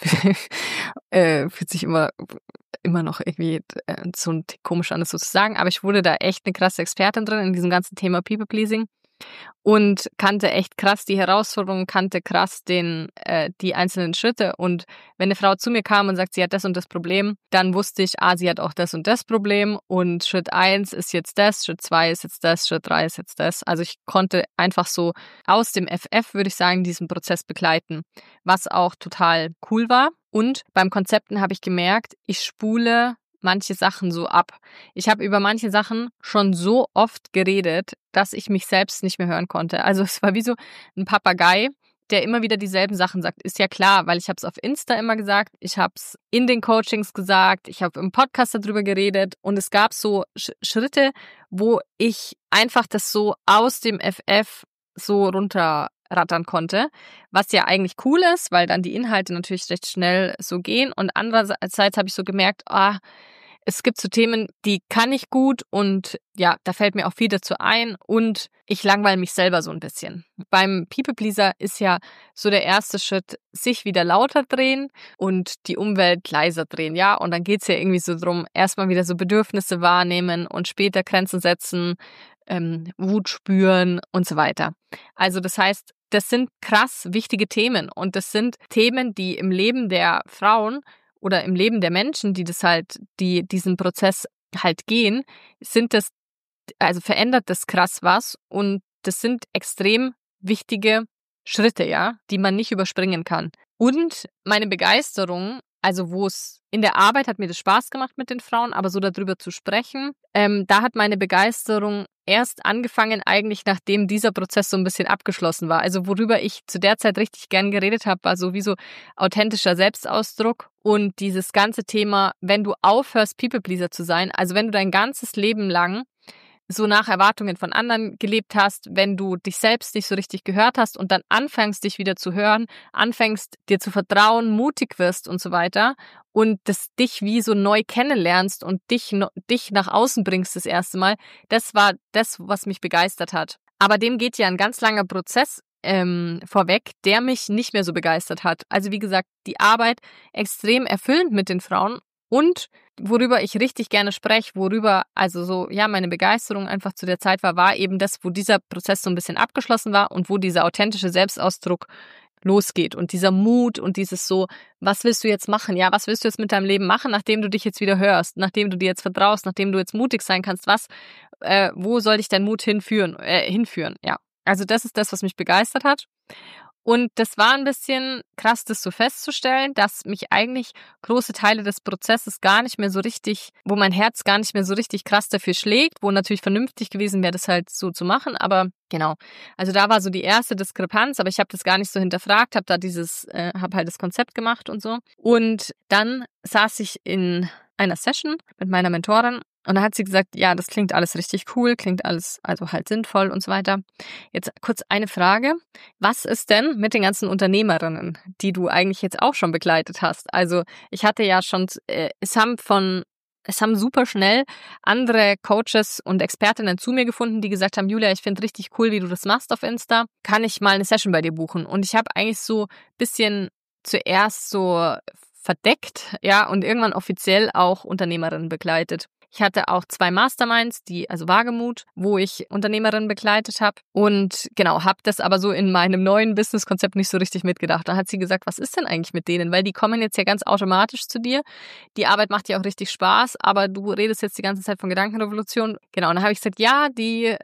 fühlt sich immer noch irgendwie so ein Tick komisch an, das so zu sagen, aber ich wurde da echt eine krasse Expertin drin in diesem ganzen Thema People-Pleasing und kannte echt krass die Herausforderungen, kannte krass die einzelnen Schritte. Und wenn eine Frau zu mir kam und sagt, sie hat das und das Problem, dann wusste ich, sie hat auch das und das Problem und Schritt 1 ist jetzt das, Schritt 2 ist jetzt das, Schritt 3 ist jetzt das. Also ich konnte einfach so aus dem FF, würde ich sagen, diesen Prozess begleiten, was auch total cool war. Und beim Konzepten habe ich gemerkt, ich spule manche Sachen so ab. Ich habe über manche Sachen schon so oft geredet, dass ich mich selbst nicht mehr hören konnte. Also es war wie so ein Papagei, der immer wieder dieselben Sachen sagt. Ist ja klar, weil ich habe es auf Insta immer gesagt, ich habe es in den Coachings gesagt, ich habe im Podcast darüber geredet und es gab so Schritte, wo ich einfach das so aus dem FF so runterrattern konnte, was ja eigentlich cool ist, weil dann die Inhalte natürlich recht schnell so gehen und andererseits habe ich so gemerkt, es gibt so Themen, die kann ich gut und ja, da fällt mir auch viel dazu ein und ich langweile mich selber so ein bisschen. Beim People Pleaser ist ja so der erste Schritt, sich wieder lauter drehen und die Umwelt leiser drehen, ja, und dann geht's ja irgendwie so drum, erstmal wieder so Bedürfnisse wahrnehmen und später Grenzen setzen, Wut spüren und so weiter. Also das heißt, das sind krass wichtige Themen und das sind Themen, die im Leben der Frauen oder im Leben der Menschen, die diesen Prozess halt gehen, verändert das krass was und das sind extrem wichtige Schritte, ja, die man nicht überspringen kann. Und meine Begeisterung, also wo es in der Arbeit hat mir das Spaß gemacht mit den Frauen, aber so darüber zu sprechen, da hat meine Begeisterung erst angefangen eigentlich, nachdem dieser Prozess so ein bisschen abgeschlossen war. Also worüber ich zu der Zeit richtig gern geredet habe, war sowieso authentischer Selbstausdruck und dieses ganze Thema, wenn du aufhörst, People-Pleaser zu sein, also wenn du dein ganzes Leben lang so nach Erwartungen von anderen gelebt hast, wenn du dich selbst nicht so richtig gehört hast und dann anfängst, dich wieder zu hören, anfängst, dir zu vertrauen, mutig wirst und so weiter und das dich wie so neu kennenlernst und dich nach außen bringst das erste Mal, das war das, was mich begeistert hat. Aber dem geht ja ein ganz langer Prozess vorweg, der mich nicht mehr so begeistert hat. Also wie gesagt, die Arbeit extrem erfüllend mit den Frauen und worüber ich richtig gerne spreche, meine Begeisterung einfach zu der Zeit war eben das, wo dieser Prozess so ein bisschen abgeschlossen war und wo dieser authentische Selbstausdruck losgeht und dieser Mut und dieses so, was willst du jetzt machen? Ja, was willst du jetzt mit deinem Leben machen, nachdem du dich jetzt wieder hörst, nachdem du dir jetzt vertraust, nachdem du jetzt mutig sein kannst? Wo soll dich dein Mut hinführen? Ja. Also das ist das, was mich begeistert hat. Und das war ein bisschen krass, das so festzustellen, dass mich eigentlich große Teile des Prozesses gar nicht mehr so richtig, wo mein Herz gar nicht mehr so richtig krass dafür schlägt, wo natürlich vernünftig gewesen wäre, das halt so zu machen. Aber genau, also da war so die erste Diskrepanz, aber ich habe das gar nicht so hinterfragt, habe halt das Konzept gemacht und so. Und dann saß ich in einer Session mit meiner Mentorin. Und da hat sie gesagt, ja, das klingt alles richtig cool, klingt alles also halt sinnvoll und so weiter. Jetzt kurz eine Frage. Was ist denn mit den ganzen Unternehmerinnen, die du eigentlich jetzt auch schon begleitet hast? Also ich hatte ja schon, es haben super schnell andere Coaches und Expertinnen zu mir gefunden, die gesagt haben, Julia, ich finde richtig cool, wie du das machst auf Insta. Kann ich mal eine Session bei dir buchen? Und ich habe eigentlich so ein bisschen zuerst so verdeckt, ja, und irgendwann offiziell auch Unternehmerinnen begleitet. Ich hatte auch 2 Masterminds, also Wagemut, wo ich Unternehmerinnen begleitet habe und genau, habe das aber so in meinem neuen Businesskonzept nicht so richtig mitgedacht. Da hat sie gesagt, was ist denn eigentlich mit denen? Weil die kommen jetzt ja ganz automatisch zu dir. Die Arbeit macht dir auch richtig Spaß, aber du redest jetzt die ganze Zeit von Gedankenrevolution. Genau, und dann habe ich gesagt, ja, die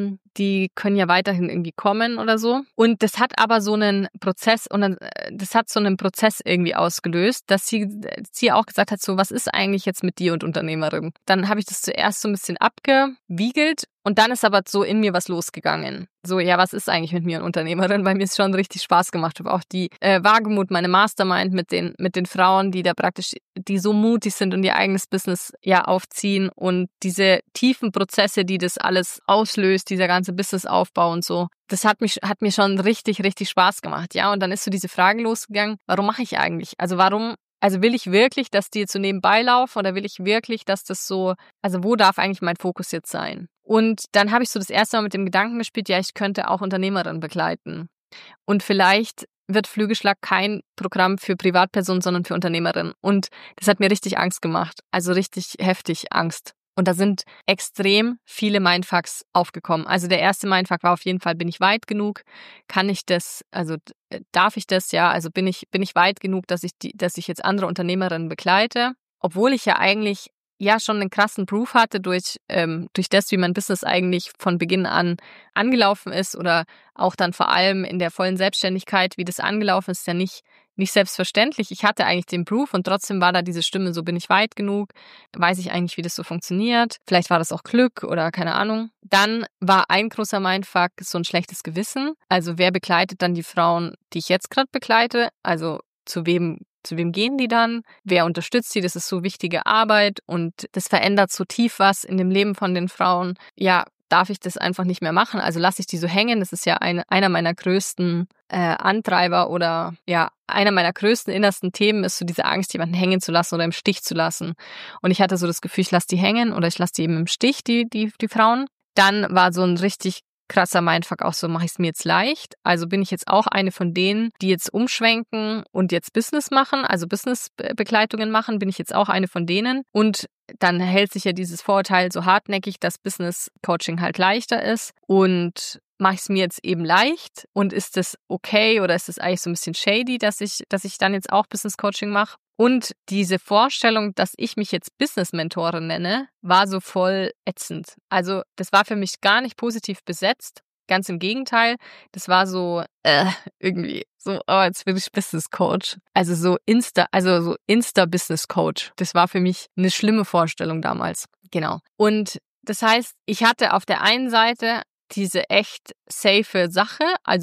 können ja weiterhin irgendwie kommen oder so. Und das hat aber so einen Prozess das hat so einen Prozess irgendwie ausgelöst, dass sie auch gesagt hat, so, was ist eigentlich jetzt mit dir und Unternehmerin? Dann habe ich das zuerst so ein bisschen abgewiegelt und dann ist aber so in mir was losgegangen. So, ja, was ist eigentlich mit mir und Unternehmerin? Weil mir es schon richtig Spaß gemacht hat. Auch die Wagemut, meine Mastermind mit den Frauen, die da praktisch, die so mutig sind und ihr eigenes Business ja aufziehen und diese tiefen Prozesse, die das alles auslöst, dieser ganze Businessaufbau und so. Das hat mir schon richtig, richtig Spaß gemacht, ja. Und dann ist so diese Frage losgegangen, warum mache ich eigentlich? Also will ich wirklich, dass die jetzt so nebenbei laufen oder will ich wirklich, dass das so, also wo darf eigentlich mein Fokus jetzt sein? Und dann habe ich so das erste Mal mit dem Gedanken gespielt, ja, ich könnte auch Unternehmerinnen begleiten. Und vielleicht wird Flügelschlag kein Programm für Privatpersonen, sondern für Unternehmerinnen. Und das hat mir richtig Angst gemacht, also richtig heftig Angst. Und da sind extrem viele Mindfucks aufgekommen. Also der erste Mindfuck war auf jeden Fall, bin ich weit genug? Kann ich das, also darf ich das, ja? Also bin ich weit genug, dass ich jetzt andere Unternehmerinnen begleite? Obwohl ich ja eigentlich ja schon einen krassen Proof hatte durch das, wie mein Business eigentlich von Beginn an angelaufen ist oder auch dann vor allem in der vollen Selbstständigkeit, wie das angelaufen ist ja nicht selbstverständlich. Ich hatte eigentlich den Proof und trotzdem war da diese Stimme, so bin ich weit genug, weiß ich eigentlich, wie das so funktioniert. Vielleicht war das auch Glück oder keine Ahnung. Dann war ein großer Mindfuck so ein schlechtes Gewissen. Also wer begleitet dann die Frauen, die ich jetzt gerade begleite? Also zu wem gehen die dann? Wer unterstützt die? Das ist so wichtige Arbeit und das verändert so tief was in dem Leben von den Frauen. Ja, darf ich das einfach nicht mehr machen? Also lasse ich die so hängen? Das ist ja einer meiner größten Antreiber oder ja, einer meiner größten innersten Themen ist so diese Angst, jemanden hängen zu lassen oder im Stich zu lassen. Und ich hatte so das Gefühl, ich lasse die hängen oder ich lasse die eben im Stich, die Frauen. Dann war so ein richtig krasser Mindfuck auch so, mache ich es mir jetzt leicht? Also bin ich jetzt auch eine von denen, die jetzt umschwenken und jetzt Business machen, also Businessbegleitungen machen, bin ich jetzt auch eine von denen? Und dann hält sich ja dieses Vorurteil so hartnäckig, dass Business-Coaching halt leichter ist und mache ich es mir jetzt eben leicht und ist das okay oder ist das eigentlich so ein bisschen shady, dass ich dann jetzt auch Business-Coaching mache? Und diese Vorstellung, dass ich mich jetzt Business-Mentorin nenne, war so voll ätzend. Also das war für mich gar nicht positiv besetzt. Ganz im Gegenteil. Das war so irgendwie so, oh, jetzt bin ich Business Coach. Also so Insta-Business Coach. Das war für mich eine schlimme Vorstellung damals. Genau. Und das heißt, ich hatte auf der einen Seite diese echt safe Sache, also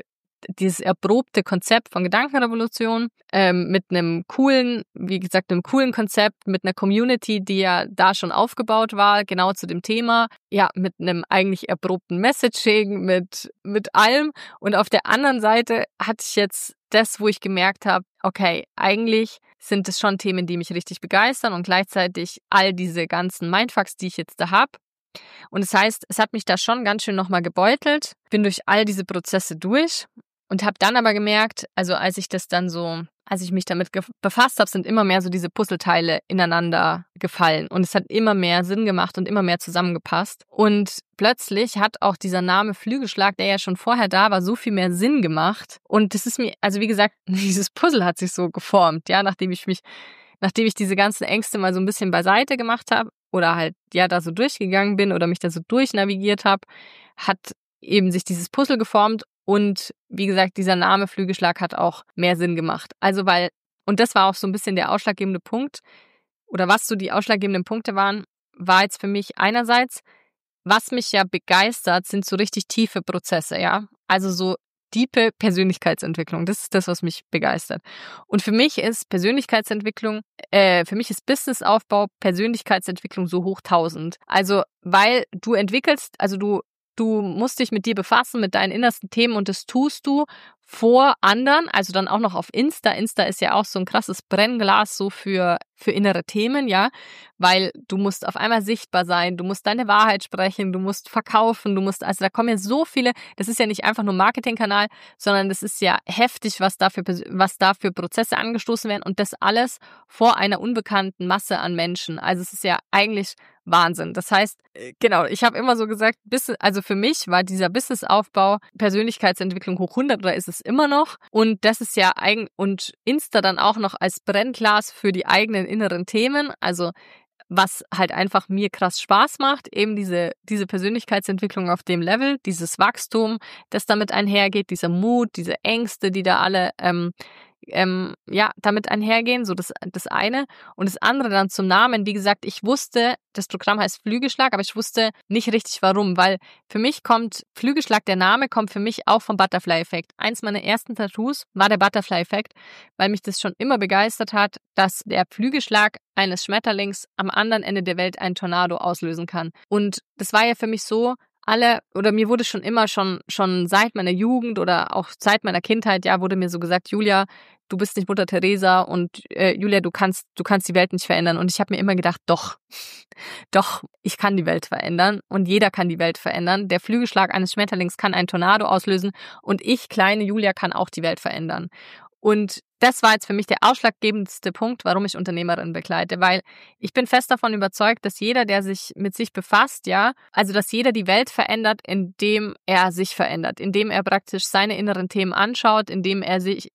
dieses erprobte Konzept von Gedankenrevolution mit einem coolen Konzept, mit einer Community, die ja da schon aufgebaut war, genau zu dem Thema, ja, mit einem eigentlich erprobten Messaging, mit allem. Und auf der anderen Seite hatte ich jetzt das, wo ich gemerkt habe, okay, eigentlich sind es schon Themen, die mich richtig begeistern und gleichzeitig all diese ganzen Mindfucks, die ich jetzt da habe. Und das heißt, es hat mich da schon ganz schön nochmal gebeutelt, bin durch all diese Prozesse durch und habe dann aber gemerkt, also als ich das dann so als ich mich damit befasst habe, sind immer mehr so diese Puzzleteile ineinander gefallen und es hat immer mehr Sinn gemacht und immer mehr zusammengepasst. Und plötzlich hat auch dieser Name Flügelschlag, der ja schon vorher da war, so viel mehr Sinn gemacht. Und das ist mir, also wie gesagt, dieses Puzzle hat sich so geformt, ja, nachdem ich diese ganzen Ängste mal so ein bisschen beiseite gemacht habe oder halt ja da so durchgegangen bin oder mich da so durchnavigiert habe, hat eben sich dieses Puzzle geformt und wie gesagt, dieser Name Flügelschlag hat auch mehr Sinn gemacht. Also und das war auch so ein bisschen der ausschlaggebende Punkt oder was so die ausschlaggebenden Punkte waren, war jetzt für mich einerseits, was mich ja begeistert, sind so richtig tiefe Prozesse, ja. Also so tiefe Persönlichkeitsentwicklung. Das ist das, was mich begeistert. Und für mich ist Persönlichkeitsentwicklung, für mich ist Businessaufbau, Persönlichkeitsentwicklung so hoch 1000. Also, weil du entwickelst, also du musst dich mit dir befassen, mit deinen innersten Themen und das tust du vor anderen, also dann auch noch auf Insta. Insta ist ja auch so ein krasses Brennglas so für innere Themen, ja, weil du musst auf einmal sichtbar sein, du musst deine Wahrheit sprechen, du musst verkaufen, also da kommen ja so viele, das ist ja nicht einfach nur Marketingkanal, sondern das ist ja heftig, was da für Prozesse angestoßen werden und das alles vor einer unbekannten Masse an Menschen. Also es ist ja eigentlich Wahnsinn. Das heißt, genau, ich habe immer so gesagt, also für mich war dieser Businessaufbau, Persönlichkeitsentwicklung hoch 100 oder ist es immer noch. Und das ist ja und Insta dann auch noch als Brennglas für die eigenen inneren Themen. Also was halt einfach mir krass Spaß macht, eben diese Persönlichkeitsentwicklung auf dem Level, dieses Wachstum, das damit einhergeht, dieser Mut, diese Ängste, die da alle damit einhergehen, so das eine. Und das andere dann zum Namen, wie gesagt, ich wusste, das Programm heißt Flügelschlag, aber ich wusste nicht richtig warum, weil für mich kommt Flügelschlag, der Name kommt für mich auch vom Butterfly-Effekt. Eins meiner ersten Tattoos war der Butterfly-Effekt, weil mich das schon immer begeistert hat, dass der Flügelschlag eines Schmetterlings am anderen Ende der Welt einen Tornado auslösen kann. Und das war ja für mich so, mir wurde schon immer, schon seit meiner Jugend oder auch seit meiner Kindheit, ja, wurde mir so gesagt, Julia, du bist nicht Mutter Teresa und Julia, du kannst die Welt nicht verändern. Und ich habe mir immer gedacht, doch, ich kann die Welt verändern und jeder kann die Welt verändern. Der Flügelschlag eines Schmetterlings kann einen Tornado auslösen und ich, kleine Julia, kann auch die Welt verändern. Und das war jetzt für mich der ausschlaggebendste Punkt, warum ich Unternehmerinnen begleite, weil ich bin fest davon überzeugt, dass jeder, der sich mit sich befasst, ja, also dass jeder die Welt verändert, indem er sich verändert, indem er praktisch seine inneren Themen anschaut, indem er sich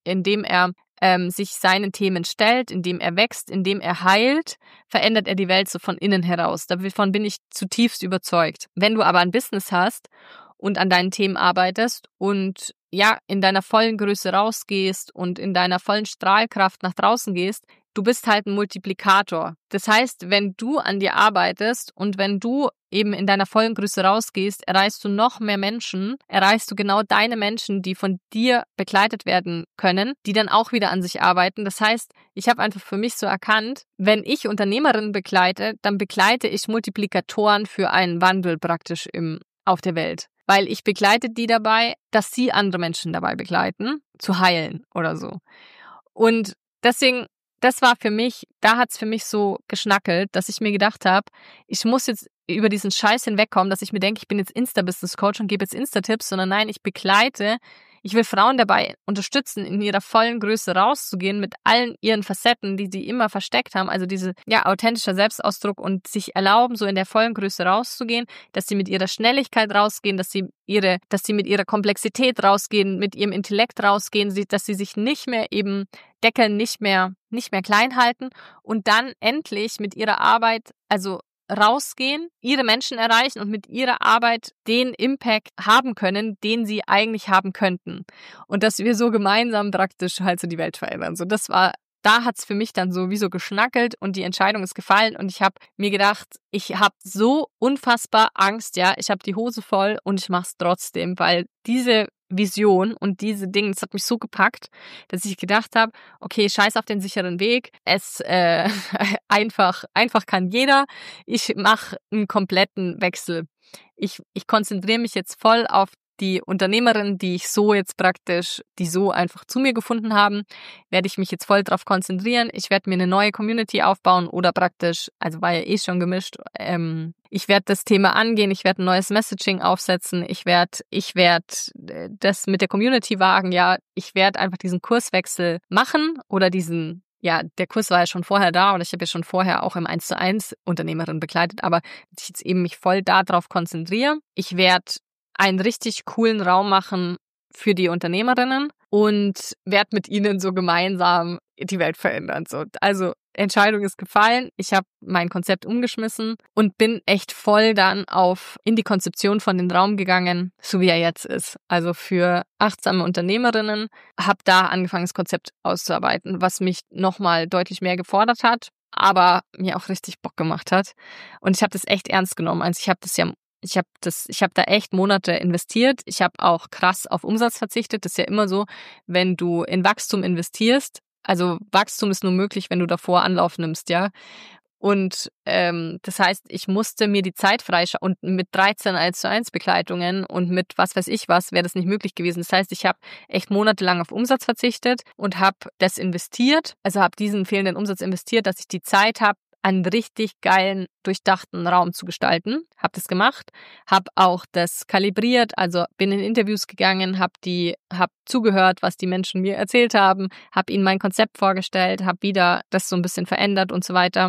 seinen Themen stellt, indem er wächst, indem er heilt, verändert er die Welt so von innen heraus. Davon bin ich zutiefst überzeugt. Wenn du aber ein Business hast und an deinen Themen arbeitest und ja, in deiner vollen Größe rausgehst und in deiner vollen Strahlkraft nach draußen gehst, du bist halt ein Multiplikator. Das heißt, wenn du an dir arbeitest und wenn du eben in deiner vollen Größe rausgehst, erreichst du noch mehr Menschen, erreichst du genau deine Menschen, die von dir begleitet werden können, die dann auch wieder an sich arbeiten. Das heißt, ich habe einfach für mich so erkannt, wenn ich Unternehmerinnen begleite, dann begleite ich Multiplikatoren für einen Wandel praktisch auf der Welt. Weil ich begleite die dabei, dass sie andere Menschen dabei begleiten, zu heilen oder so. Und deswegen, das war für mich, da hat's für mich so geschnackelt, dass ich mir gedacht habe, ich muss jetzt über diesen Scheiß hinwegkommen, dass ich mir denke, ich bin jetzt Insta-Business-Coach und gebe jetzt Insta-Tipps, sondern nein, ich will Frauen dabei unterstützen, in ihrer vollen Größe rauszugehen, mit allen ihren Facetten, die sie immer versteckt haben, also diese, ja, authentischer Selbstausdruck und sich erlauben, so in der vollen Größe rauszugehen, dass sie mit ihrer Schnelligkeit rausgehen, dass sie mit ihrer Komplexität rausgehen, mit ihrem Intellekt rausgehen, dass sie sich nicht mehr eben deckeln, nicht mehr klein halten und dann endlich mit ihrer Arbeit, also rausgehen, ihre Menschen erreichen und mit ihrer Arbeit den Impact haben können, den sie eigentlich haben könnten. Und dass wir so gemeinsam praktisch halt so die Welt verändern. So, da hat's für mich dann so wie so geschnackelt und die Entscheidung ist gefallen und ich habe mir gedacht, ich habe so unfassbar Angst, ja, ich habe die Hose voll und ich mach's trotzdem, weil diese Vision und diese Dinge, das hat mich so gepackt, dass ich gedacht habe, okay, scheiß auf den sicheren Weg, einfach kann jeder, ich mache einen kompletten Wechsel. Ich konzentriere mich jetzt voll auf die Unternehmerinnen, die ich so jetzt praktisch, die so einfach zu mir gefunden haben, werde ich mich jetzt voll drauf konzentrieren. Ich werde mir eine neue Community aufbauen oder praktisch, also war ja eh schon gemischt, ich werde das Thema angehen, ich werde ein neues Messaging aufsetzen, ich werde das mit der Community wagen, ja, ich werde einfach diesen Kurswechsel machen oder der Kurs war ja schon vorher da und ich habe ja schon vorher auch im 1:1 Unternehmerin begleitet, aber dass ich jetzt eben mich voll darauf konzentriere. Ich werde einen richtig coolen Raum machen für die Unternehmerinnen und werde mit ihnen so gemeinsam die Welt verändern. So. Also Entscheidung ist gefallen, ich habe mein Konzept umgeschmissen und bin echt voll dann in die Konzeption von dem Raum gegangen, so wie er jetzt ist. Also für achtsame Unternehmerinnen, habe da angefangen, das Konzept auszuarbeiten, was mich nochmal deutlich mehr gefordert hat, aber mir auch richtig Bock gemacht hat. Und ich habe das echt ernst genommen. Also ich habe da echt Monate investiert. Ich habe auch krass auf Umsatz verzichtet. Das ist ja immer so, wenn du in Wachstum investierst. Also Wachstum ist nur möglich, wenn du davor Anlauf nimmst, ja. Und das heißt, ich musste mir die Zeit freischaufeln und mit 13 1:1 Begleitungen und mit was weiß ich was wäre das nicht möglich gewesen. Das heißt, ich habe echt monatelang auf Umsatz verzichtet und habe das investiert, also habe diesen fehlenden Umsatz investiert, dass ich die Zeit habe, einen richtig geilen, durchdachten Raum zu gestalten. Habe das gemacht, habe auch das kalibriert, also bin in Interviews gegangen, habe zugehört, was die Menschen mir erzählt haben, habe ihnen mein Konzept vorgestellt, habe wieder das so ein bisschen verändert und so weiter.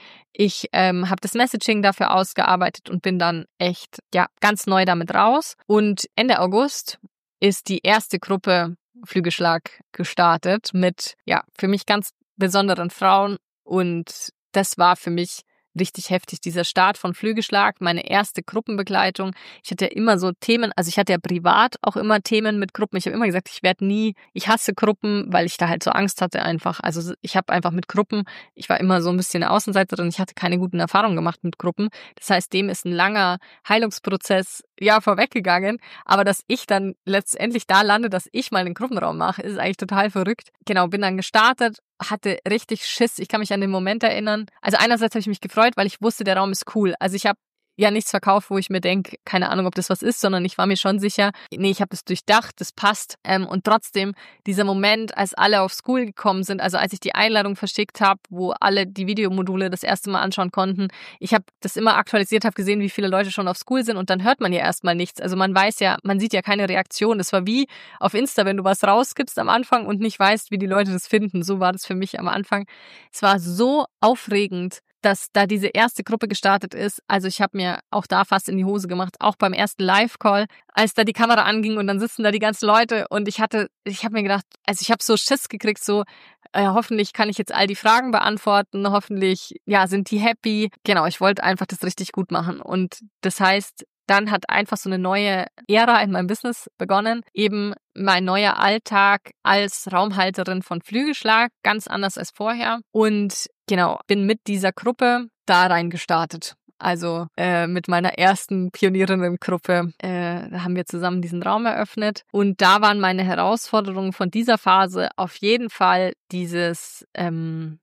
Ich habe das Messaging dafür ausgearbeitet und bin dann echt ganz neu damit raus. Und Ende August ist die erste Gruppe Flügelschlag gestartet mit für mich ganz besonderen Frauen und das war für mich richtig heftig, dieser Start von Flügelschlag, meine erste Gruppenbegleitung. Ich hatte ja immer so Themen, also ich hatte ja privat auch immer Themen mit Gruppen. Ich habe immer gesagt, ich hasse Gruppen, weil ich da halt so Angst hatte einfach. Also ich habe einfach mit Gruppen, ich war immer so ein bisschen eine Außenseiterin, ich hatte keine guten Erfahrungen gemacht mit Gruppen. Das heißt, dem ist ein langer Heilungsprozess vorweggegangen. Aber dass ich dann letztendlich da lande, dass ich mal den Gruppenraum mache, ist eigentlich total verrückt. Genau, bin dann gestartet, hatte richtig Schiss. Ich kann mich an den Moment erinnern. Also einerseits habe ich mich gefreut, weil ich wusste, der Raum ist cool. Also ich habe ja nichts verkauft, wo ich mir denke, keine Ahnung, ob das was ist, sondern ich war mir schon sicher, nee, ich habe das durchdacht, das passt. Und trotzdem, dieser Moment, als alle auf School gekommen sind, also als ich die Einladung verschickt habe, wo alle die Videomodule das erste Mal anschauen konnten, ich habe das immer aktualisiert, habe gesehen, wie viele Leute schon auf School sind und dann hört man ja erstmal nichts. Also man sieht ja keine Reaktion. Das war wie auf Insta, wenn du was rausgibst am Anfang und nicht weißt, wie die Leute das finden. So war das für mich am Anfang. Es war so aufregend, dass da diese erste Gruppe gestartet ist. Also ich habe mir auch da fast in die Hose gemacht, auch beim ersten Live-Call, als da die Kamera anging und dann sitzen da die ganzen Leute und ich habe mir gedacht, also ich habe so Schiss gekriegt, so hoffentlich kann ich jetzt all die Fragen beantworten, hoffentlich sind die happy. Genau, ich wollte einfach das richtig gut machen und das heißt, dann hat einfach so eine neue Ära in meinem Business begonnen. Eben mein neuer Alltag als Raumhalterin von Flügelschlag, ganz anders als vorher. Und genau, bin mit dieser Gruppe da reingestartet. Also mit meiner ersten Pionierinnengruppe haben wir zusammen diesen Raum eröffnet. Und da waren meine Herausforderungen von dieser Phase auf jeden Fall dieses, den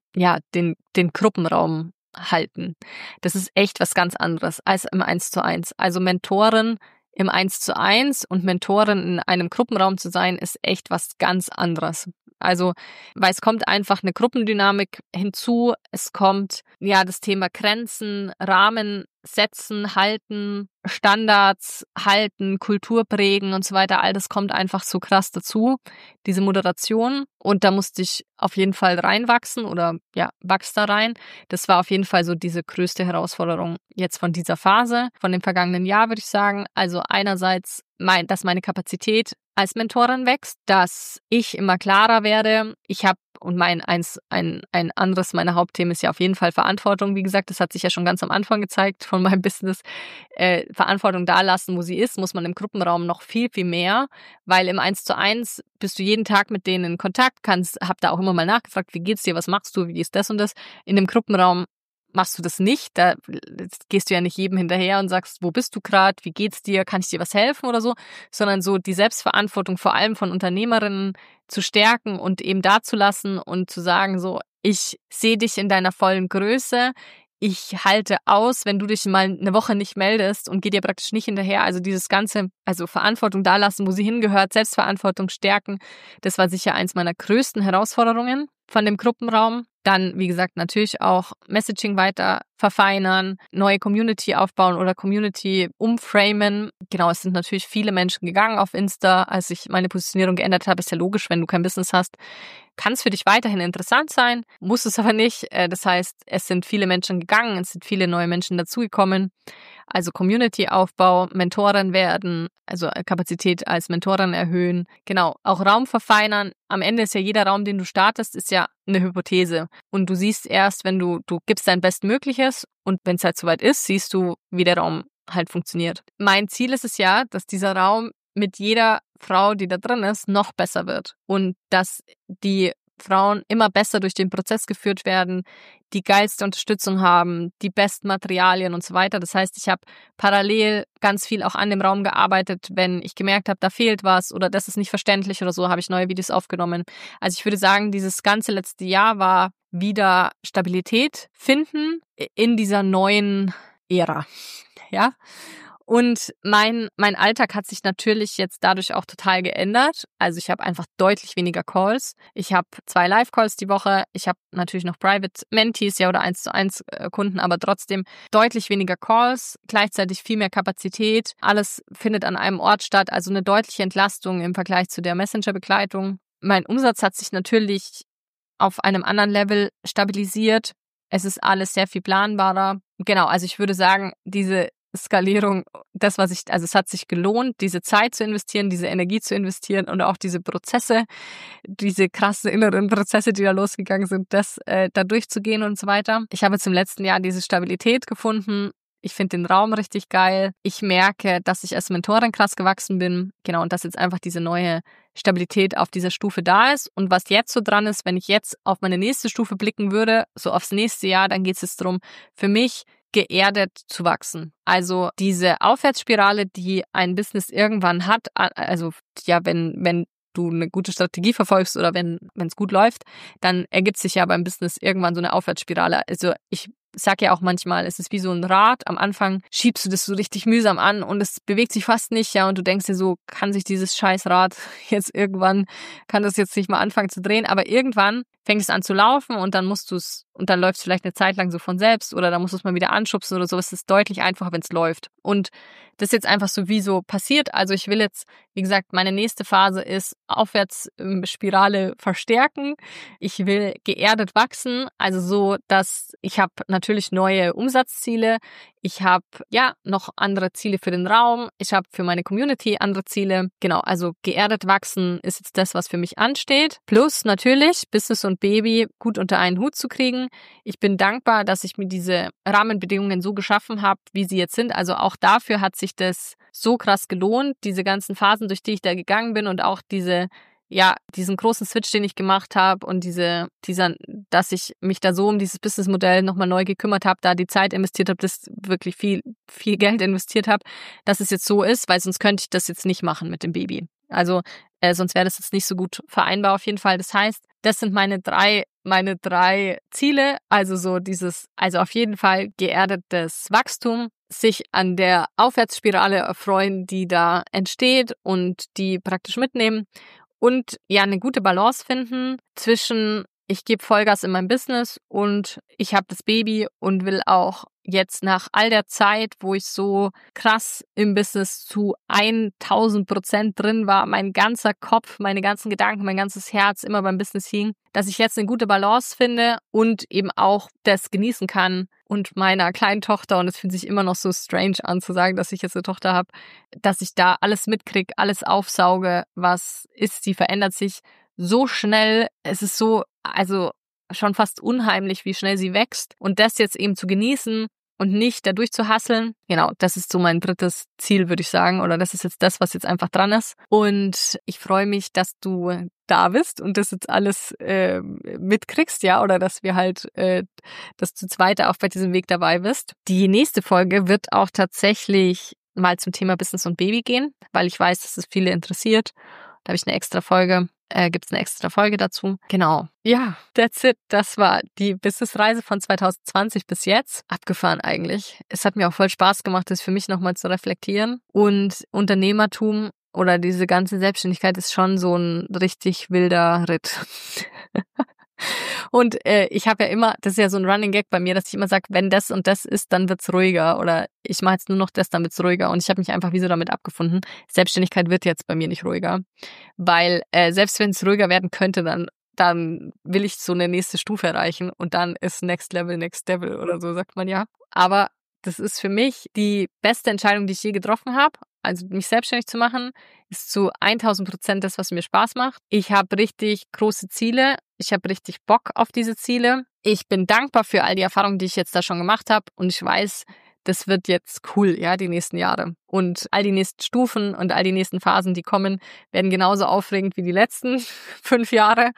Gruppenraum halten. Das ist echt was ganz anderes als im 1:1. Also Mentorin im 1:1 und Mentorin in einem Gruppenraum zu sein, ist echt was ganz anderes. Also, weil es kommt einfach eine Gruppendynamik hinzu, es kommt das Thema Grenzen, Rahmen setzen, halten, Standards halten, Kultur prägen und so weiter, all das kommt einfach so krass dazu, diese Moderation. Und da musste ich auf jeden Fall reinwachsen oder wachs da rein. Das war auf jeden Fall so diese größte Herausforderung jetzt von dieser Phase, von dem vergangenen Jahr, würde ich sagen. Also einerseits, dass meine Kapazität als Mentorin wächst, dass ich immer klarer werde. Ich habe und ein anderes meiner Hauptthemen ist ja auf jeden Fall Verantwortung. Wie gesagt, das hat sich ja schon ganz am Anfang gezeigt von meinem Business. Verantwortung da lassen, wo sie ist, muss man im Gruppenraum noch viel, viel mehr, weil im 1:1 bist du jeden Tag mit denen in Kontakt, hab da auch immer mal nachgefragt, wie geht's dir, was machst du, wie ist das und das. In dem Gruppenraum machst du das nicht, da gehst du ja nicht jedem hinterher und sagst, wo bist du gerade, wie geht's dir, kann ich dir was helfen oder so, sondern so die Selbstverantwortung vor allem von Unternehmerinnen zu stärken und eben da zu lassen und zu sagen so, ich sehe dich in deiner vollen Größe, ich halte aus, wenn du dich mal eine Woche nicht meldest und geh dir praktisch nicht hinterher. Also dieses Ganze, also Verantwortung da lassen, wo sie hingehört, Selbstverantwortung stärken, das war sicher eins meiner größten Herausforderungen von dem Gruppenraum. Dann, wie gesagt, natürlich auch Messaging weiter verfeinern, neue Community aufbauen oder Community umframen. Genau, es sind natürlich viele Menschen gegangen auf Insta, als ich meine Positionierung geändert habe. Ist ja logisch, wenn du kein Business hast, kann es für dich weiterhin interessant sein, muss es aber nicht. Das heißt, es sind viele Menschen gegangen, es sind viele neue Menschen dazugekommen. Also Community-Aufbau, Mentorin werden, also Kapazität als Mentorin erhöhen. Genau, auch Raum verfeinern. Am Ende ist ja jeder Raum, den du startest, ist ja eine Hypothese. Und du siehst erst, wenn du gibst dein Bestmögliches und wenn es halt soweit ist, siehst du, wie der Raum halt funktioniert. Mein Ziel ist es ja, dass dieser Raum mit jeder Frau, die da drin ist, noch besser wird und dass die Frauen immer besser durch den Prozess geführt werden, die geilste Unterstützung haben, die besten Materialien und so weiter. Das heißt, ich habe parallel ganz viel auch an dem Raum gearbeitet, wenn ich gemerkt habe, da fehlt was oder das ist nicht verständlich oder so, habe ich neue Videos aufgenommen. Also ich würde sagen, dieses ganze letzte Jahr war wieder Stabilität finden in dieser neuen Ära. Ja. Und mein Alltag hat sich natürlich jetzt dadurch auch total geändert. Also ich habe einfach deutlich weniger Calls. Ich habe 2 Live-Calls die Woche. Ich habe natürlich noch Private Mentees, ja, oder 1:1 Kunden, aber trotzdem deutlich weniger Calls, gleichzeitig viel mehr Kapazität. Alles findet an einem Ort statt, also eine deutliche Entlastung im Vergleich zu der Messenger-Begleitung. Mein Umsatz hat sich natürlich auf einem anderen Level stabilisiert. Es ist alles sehr viel planbarer. Genau, also ich würde sagen, diese Skalierung, also es hat sich gelohnt, diese Zeit zu investieren, diese Energie zu investieren und auch diese Prozesse, diese krassen inneren Prozesse, die da losgegangen sind, da durchzugehen und so weiter. Ich habe jetzt im letzten Jahr diese Stabilität gefunden. Ich finde den Raum richtig geil. Ich merke, dass ich als Mentorin krass gewachsen bin. Genau, und dass jetzt einfach diese neue Stabilität auf dieser Stufe da ist. Und was jetzt so dran ist, wenn ich jetzt auf meine nächste Stufe blicken würde, so aufs nächste Jahr, dann geht es jetzt darum, für mich geerdet zu wachsen. Also diese Aufwärtsspirale, die ein Business irgendwann hat, also ja, wenn du eine gute Strategie verfolgst oder wenn es gut läuft, dann ergibt sich ja beim Business irgendwann so eine Aufwärtsspirale. Also ich sag ja auch manchmal, es ist wie so ein Rad. Am Anfang schiebst du das so richtig mühsam an und es bewegt sich fast nicht, ja, und du denkst dir so, kann sich dieses Scheißrad jetzt irgendwann, kann das jetzt nicht mal anfangen zu drehen, aber irgendwann fängt es an zu laufen und dann und dann läuft es vielleicht eine Zeit lang so von selbst oder dann musst du es mal wieder anschubsen oder so. Es ist deutlich einfacher, wenn es läuft. Und das ist jetzt einfach so wie so passiert. Also ich will jetzt, wie gesagt, meine nächste Phase ist Aufwärtsspirale verstärken. Ich will geerdet wachsen, also so, dass ich habe natürlich neue Umsatzziele. Ich habe ja noch andere Ziele für den Raum. Ich habe für meine Community andere Ziele. Genau, also geerdet wachsen ist jetzt das, was für mich ansteht. Plus natürlich Business und Baby gut unter einen Hut zu kriegen. Ich bin dankbar, dass ich mir diese Rahmenbedingungen so geschaffen habe, wie sie jetzt sind. Also auch dafür hat sich das so krass gelohnt, diese ganzen Phasen, durch die ich da gegangen bin und auch diesen großen Switch, den ich gemacht habe und dass ich mich da so um dieses Businessmodell nochmal neu gekümmert habe, da die Zeit investiert habe, das wirklich viel, viel Geld investiert habe, dass es jetzt so ist, weil sonst könnte ich das jetzt nicht machen mit dem Baby. Also sonst wäre das jetzt nicht so gut vereinbar auf jeden Fall. Das heißt, das sind meine drei Ziele, also auf jeden Fall geerdetes Wachstum, sich an der Aufwärtsspirale erfreuen, die da entsteht und die praktisch mitnehmen. Und ja, eine gute Balance finden zwischen, ich gebe Vollgas in meinem Business und ich habe das Baby und will auch jetzt nach all der Zeit, wo ich so krass im Business zu 1000% drin war, mein ganzer Kopf, meine ganzen Gedanken, mein ganzes Herz immer beim Business hing, dass ich jetzt eine gute Balance finde und eben auch das genießen kann und meiner kleinen Tochter, und es fühlt sich immer noch so strange an zu sagen, dass ich jetzt eine Tochter habe, dass ich da alles mitkriege, alles aufsauge, was ist, sie verändert sich so schnell, es ist so, also schon fast unheimlich, wie schnell sie wächst und das jetzt eben zu genießen und nicht dadurch zu hasseln. Genau, das ist so mein drittes Ziel, würde ich sagen, oder das ist jetzt das, was jetzt einfach dran ist. Und ich freue mich, dass du da bist und das jetzt alles mitkriegst, ja, oder dass wir halt, dass du zweite auch bei diesem Weg dabei bist. Die nächste Folge wird auch tatsächlich mal zum Thema Business und Baby gehen, weil ich weiß, dass es viele interessiert, Da habe ich gibt's eine extra Folge dazu. Genau. Ja, that's it. Das war die Businessreise von 2020 bis jetzt. Abgefahren eigentlich. Es hat mir auch voll Spaß gemacht, das für mich nochmal zu reflektieren. Und Unternehmertum oder diese ganze Selbstständigkeit ist schon so ein richtig wilder Ritt. Und ich habe ja immer, das ist ja so ein Running Gag bei mir, dass ich immer sage, wenn das und das ist, dann wird's ruhiger. Oder ich mache jetzt nur noch das, dann wird's ruhiger. Und ich habe mich einfach wie so damit abgefunden. Selbstständigkeit wird jetzt bei mir nicht ruhiger. Weil selbst wenn es ruhiger werden könnte, dann will ich so eine nächste Stufe erreichen. Und dann ist Next Level oder so, sagt man ja. Aber das ist für mich die beste Entscheidung, die ich je getroffen habe. Also mich selbstständig zu machen, ist zu 1000% das, was mir Spaß macht. Ich habe richtig große Ziele. Ich habe richtig Bock auf diese Ziele. Ich bin dankbar für all die Erfahrungen, die ich jetzt da schon gemacht habe. Und ich weiß, das wird jetzt cool, ja, die nächsten Jahre. Und all die nächsten Stufen und all die nächsten Phasen, die kommen, werden genauso aufregend wie die letzten 5 Jahre.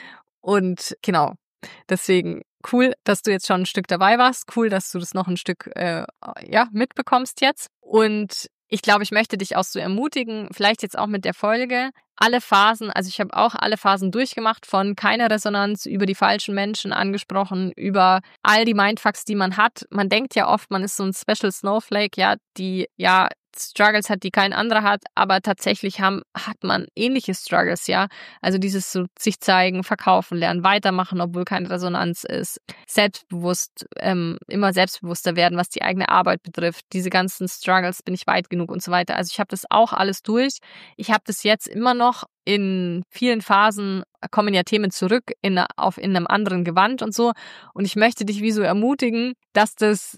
Und genau, deswegen cool, dass du jetzt schon ein Stück dabei warst. Cool, dass du das noch ein Stück mitbekommst jetzt. Und ich glaube, ich möchte dich auch so ermutigen, vielleicht jetzt auch mit der Folge, alle Phasen, also ich habe auch alle Phasen durchgemacht, von keine Resonanz, über die falschen Menschen angesprochen, über all die Mindfucks, die man hat. Man denkt ja oft, man ist so ein Special Snowflake, ja, die ja Struggles hat, die kein anderer hat, aber tatsächlich hat man ähnliche Struggles, ja. Also dieses so sich zeigen, verkaufen, lernen, weitermachen, obwohl keine Resonanz ist, selbstbewusst, immer selbstbewusster werden, was die eigene Arbeit betrifft, diese ganzen Struggles, bin ich weit genug und so weiter. Also ich habe das auch alles durch. Ich habe das jetzt immer noch in vielen Phasen, kommen ja Themen zurück in einem anderen Gewand und so. Und ich möchte dich wie so ermutigen, dass das,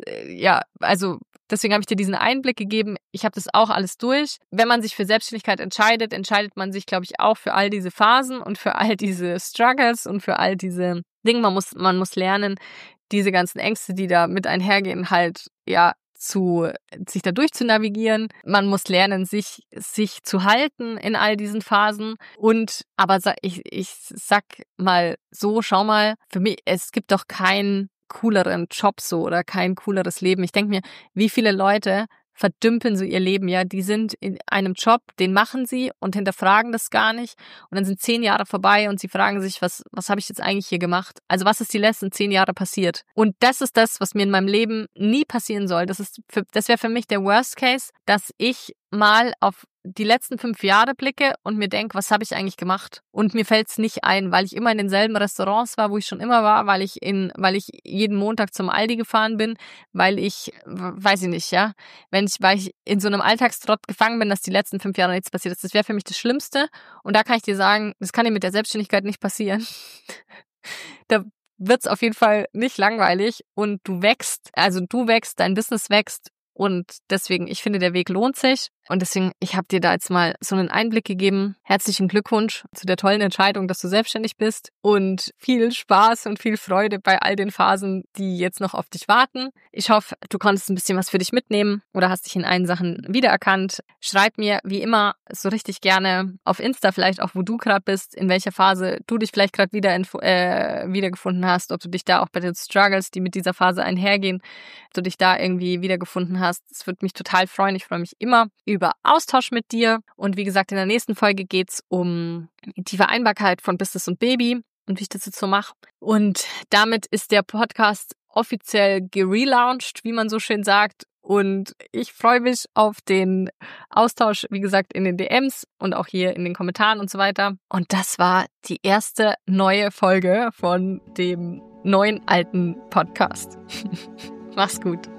also deswegen habe ich dir diesen Einblick gegeben. Ich habe das auch alles durch. Wenn man sich für Selbstständigkeit entscheidet man sich, glaube ich, auch für all diese Phasen und für all diese Struggles und für all diese Dinge. Man muss lernen, diese ganzen Ängste, die da mit einhergehen, halt, ja, sich da durchzunavigieren. Man muss lernen, sich zu halten in all diesen Phasen. Aber ich sag mal so, schau mal, für mich, es gibt doch keinen cooleren Job so oder kein cooleres Leben. Ich denke mir, wie viele Leute verdümpeln so ihr Leben, ja, die sind in einem Job, den machen sie und hinterfragen das gar nicht und dann sind 10 Jahre vorbei und sie fragen sich, was habe ich jetzt eigentlich hier gemacht? Also was ist die letzten 10 Jahre passiert? Und das ist das, was mir in meinem Leben nie passieren soll. Das wäre für mich der Worst Case, dass ich mal auf die letzten 5 Jahre blicke und mir denke, was habe ich eigentlich gemacht? Und mir fällt es nicht ein, weil ich immer in denselben Restaurants war, wo ich schon immer war, weil ich jeden Montag zum Aldi gefahren bin, weil ich, weiß ich nicht, ja, weil ich in so einem Alltagstrott gefangen bin, dass die letzten 5 Jahre nichts passiert ist. Das wäre für mich das Schlimmste. Und da kann ich dir sagen, das kann dir mit der Selbstständigkeit nicht passieren. Da wird's auf jeden Fall nicht langweilig und du wächst, dein Business wächst. Und deswegen, ich finde, der Weg lohnt sich. Und deswegen, ich habe dir da jetzt mal so einen Einblick gegeben. Herzlichen Glückwunsch zu der tollen Entscheidung, dass du selbstständig bist. Und viel Spaß und viel Freude bei all den Phasen, die jetzt noch auf dich warten. Ich hoffe, du konntest ein bisschen was für dich mitnehmen oder hast dich in allen Sachen wiedererkannt. Schreib mir, wie immer, so richtig gerne auf Insta vielleicht auch, wo du gerade bist, in welcher Phase du dich vielleicht gerade wiedergefunden hast, ob du dich da auch bei den Struggles, die mit dieser Phase einhergehen, ob du dich da irgendwie wiedergefunden hast. Das würde mich total freuen. Ich freue mich immer über Austausch mit dir. Und wie gesagt, in der nächsten Folge geht's um die Vereinbarkeit von Business und Baby und wie ich das jetzt so mache. Und damit ist der Podcast offiziell gelauncht, wie man so schön sagt. Und ich freue mich auf den Austausch, wie gesagt, in den DMs und auch hier in den Kommentaren und so weiter. Und das war die erste neue Folge von dem neuen alten Podcast. Mach's gut.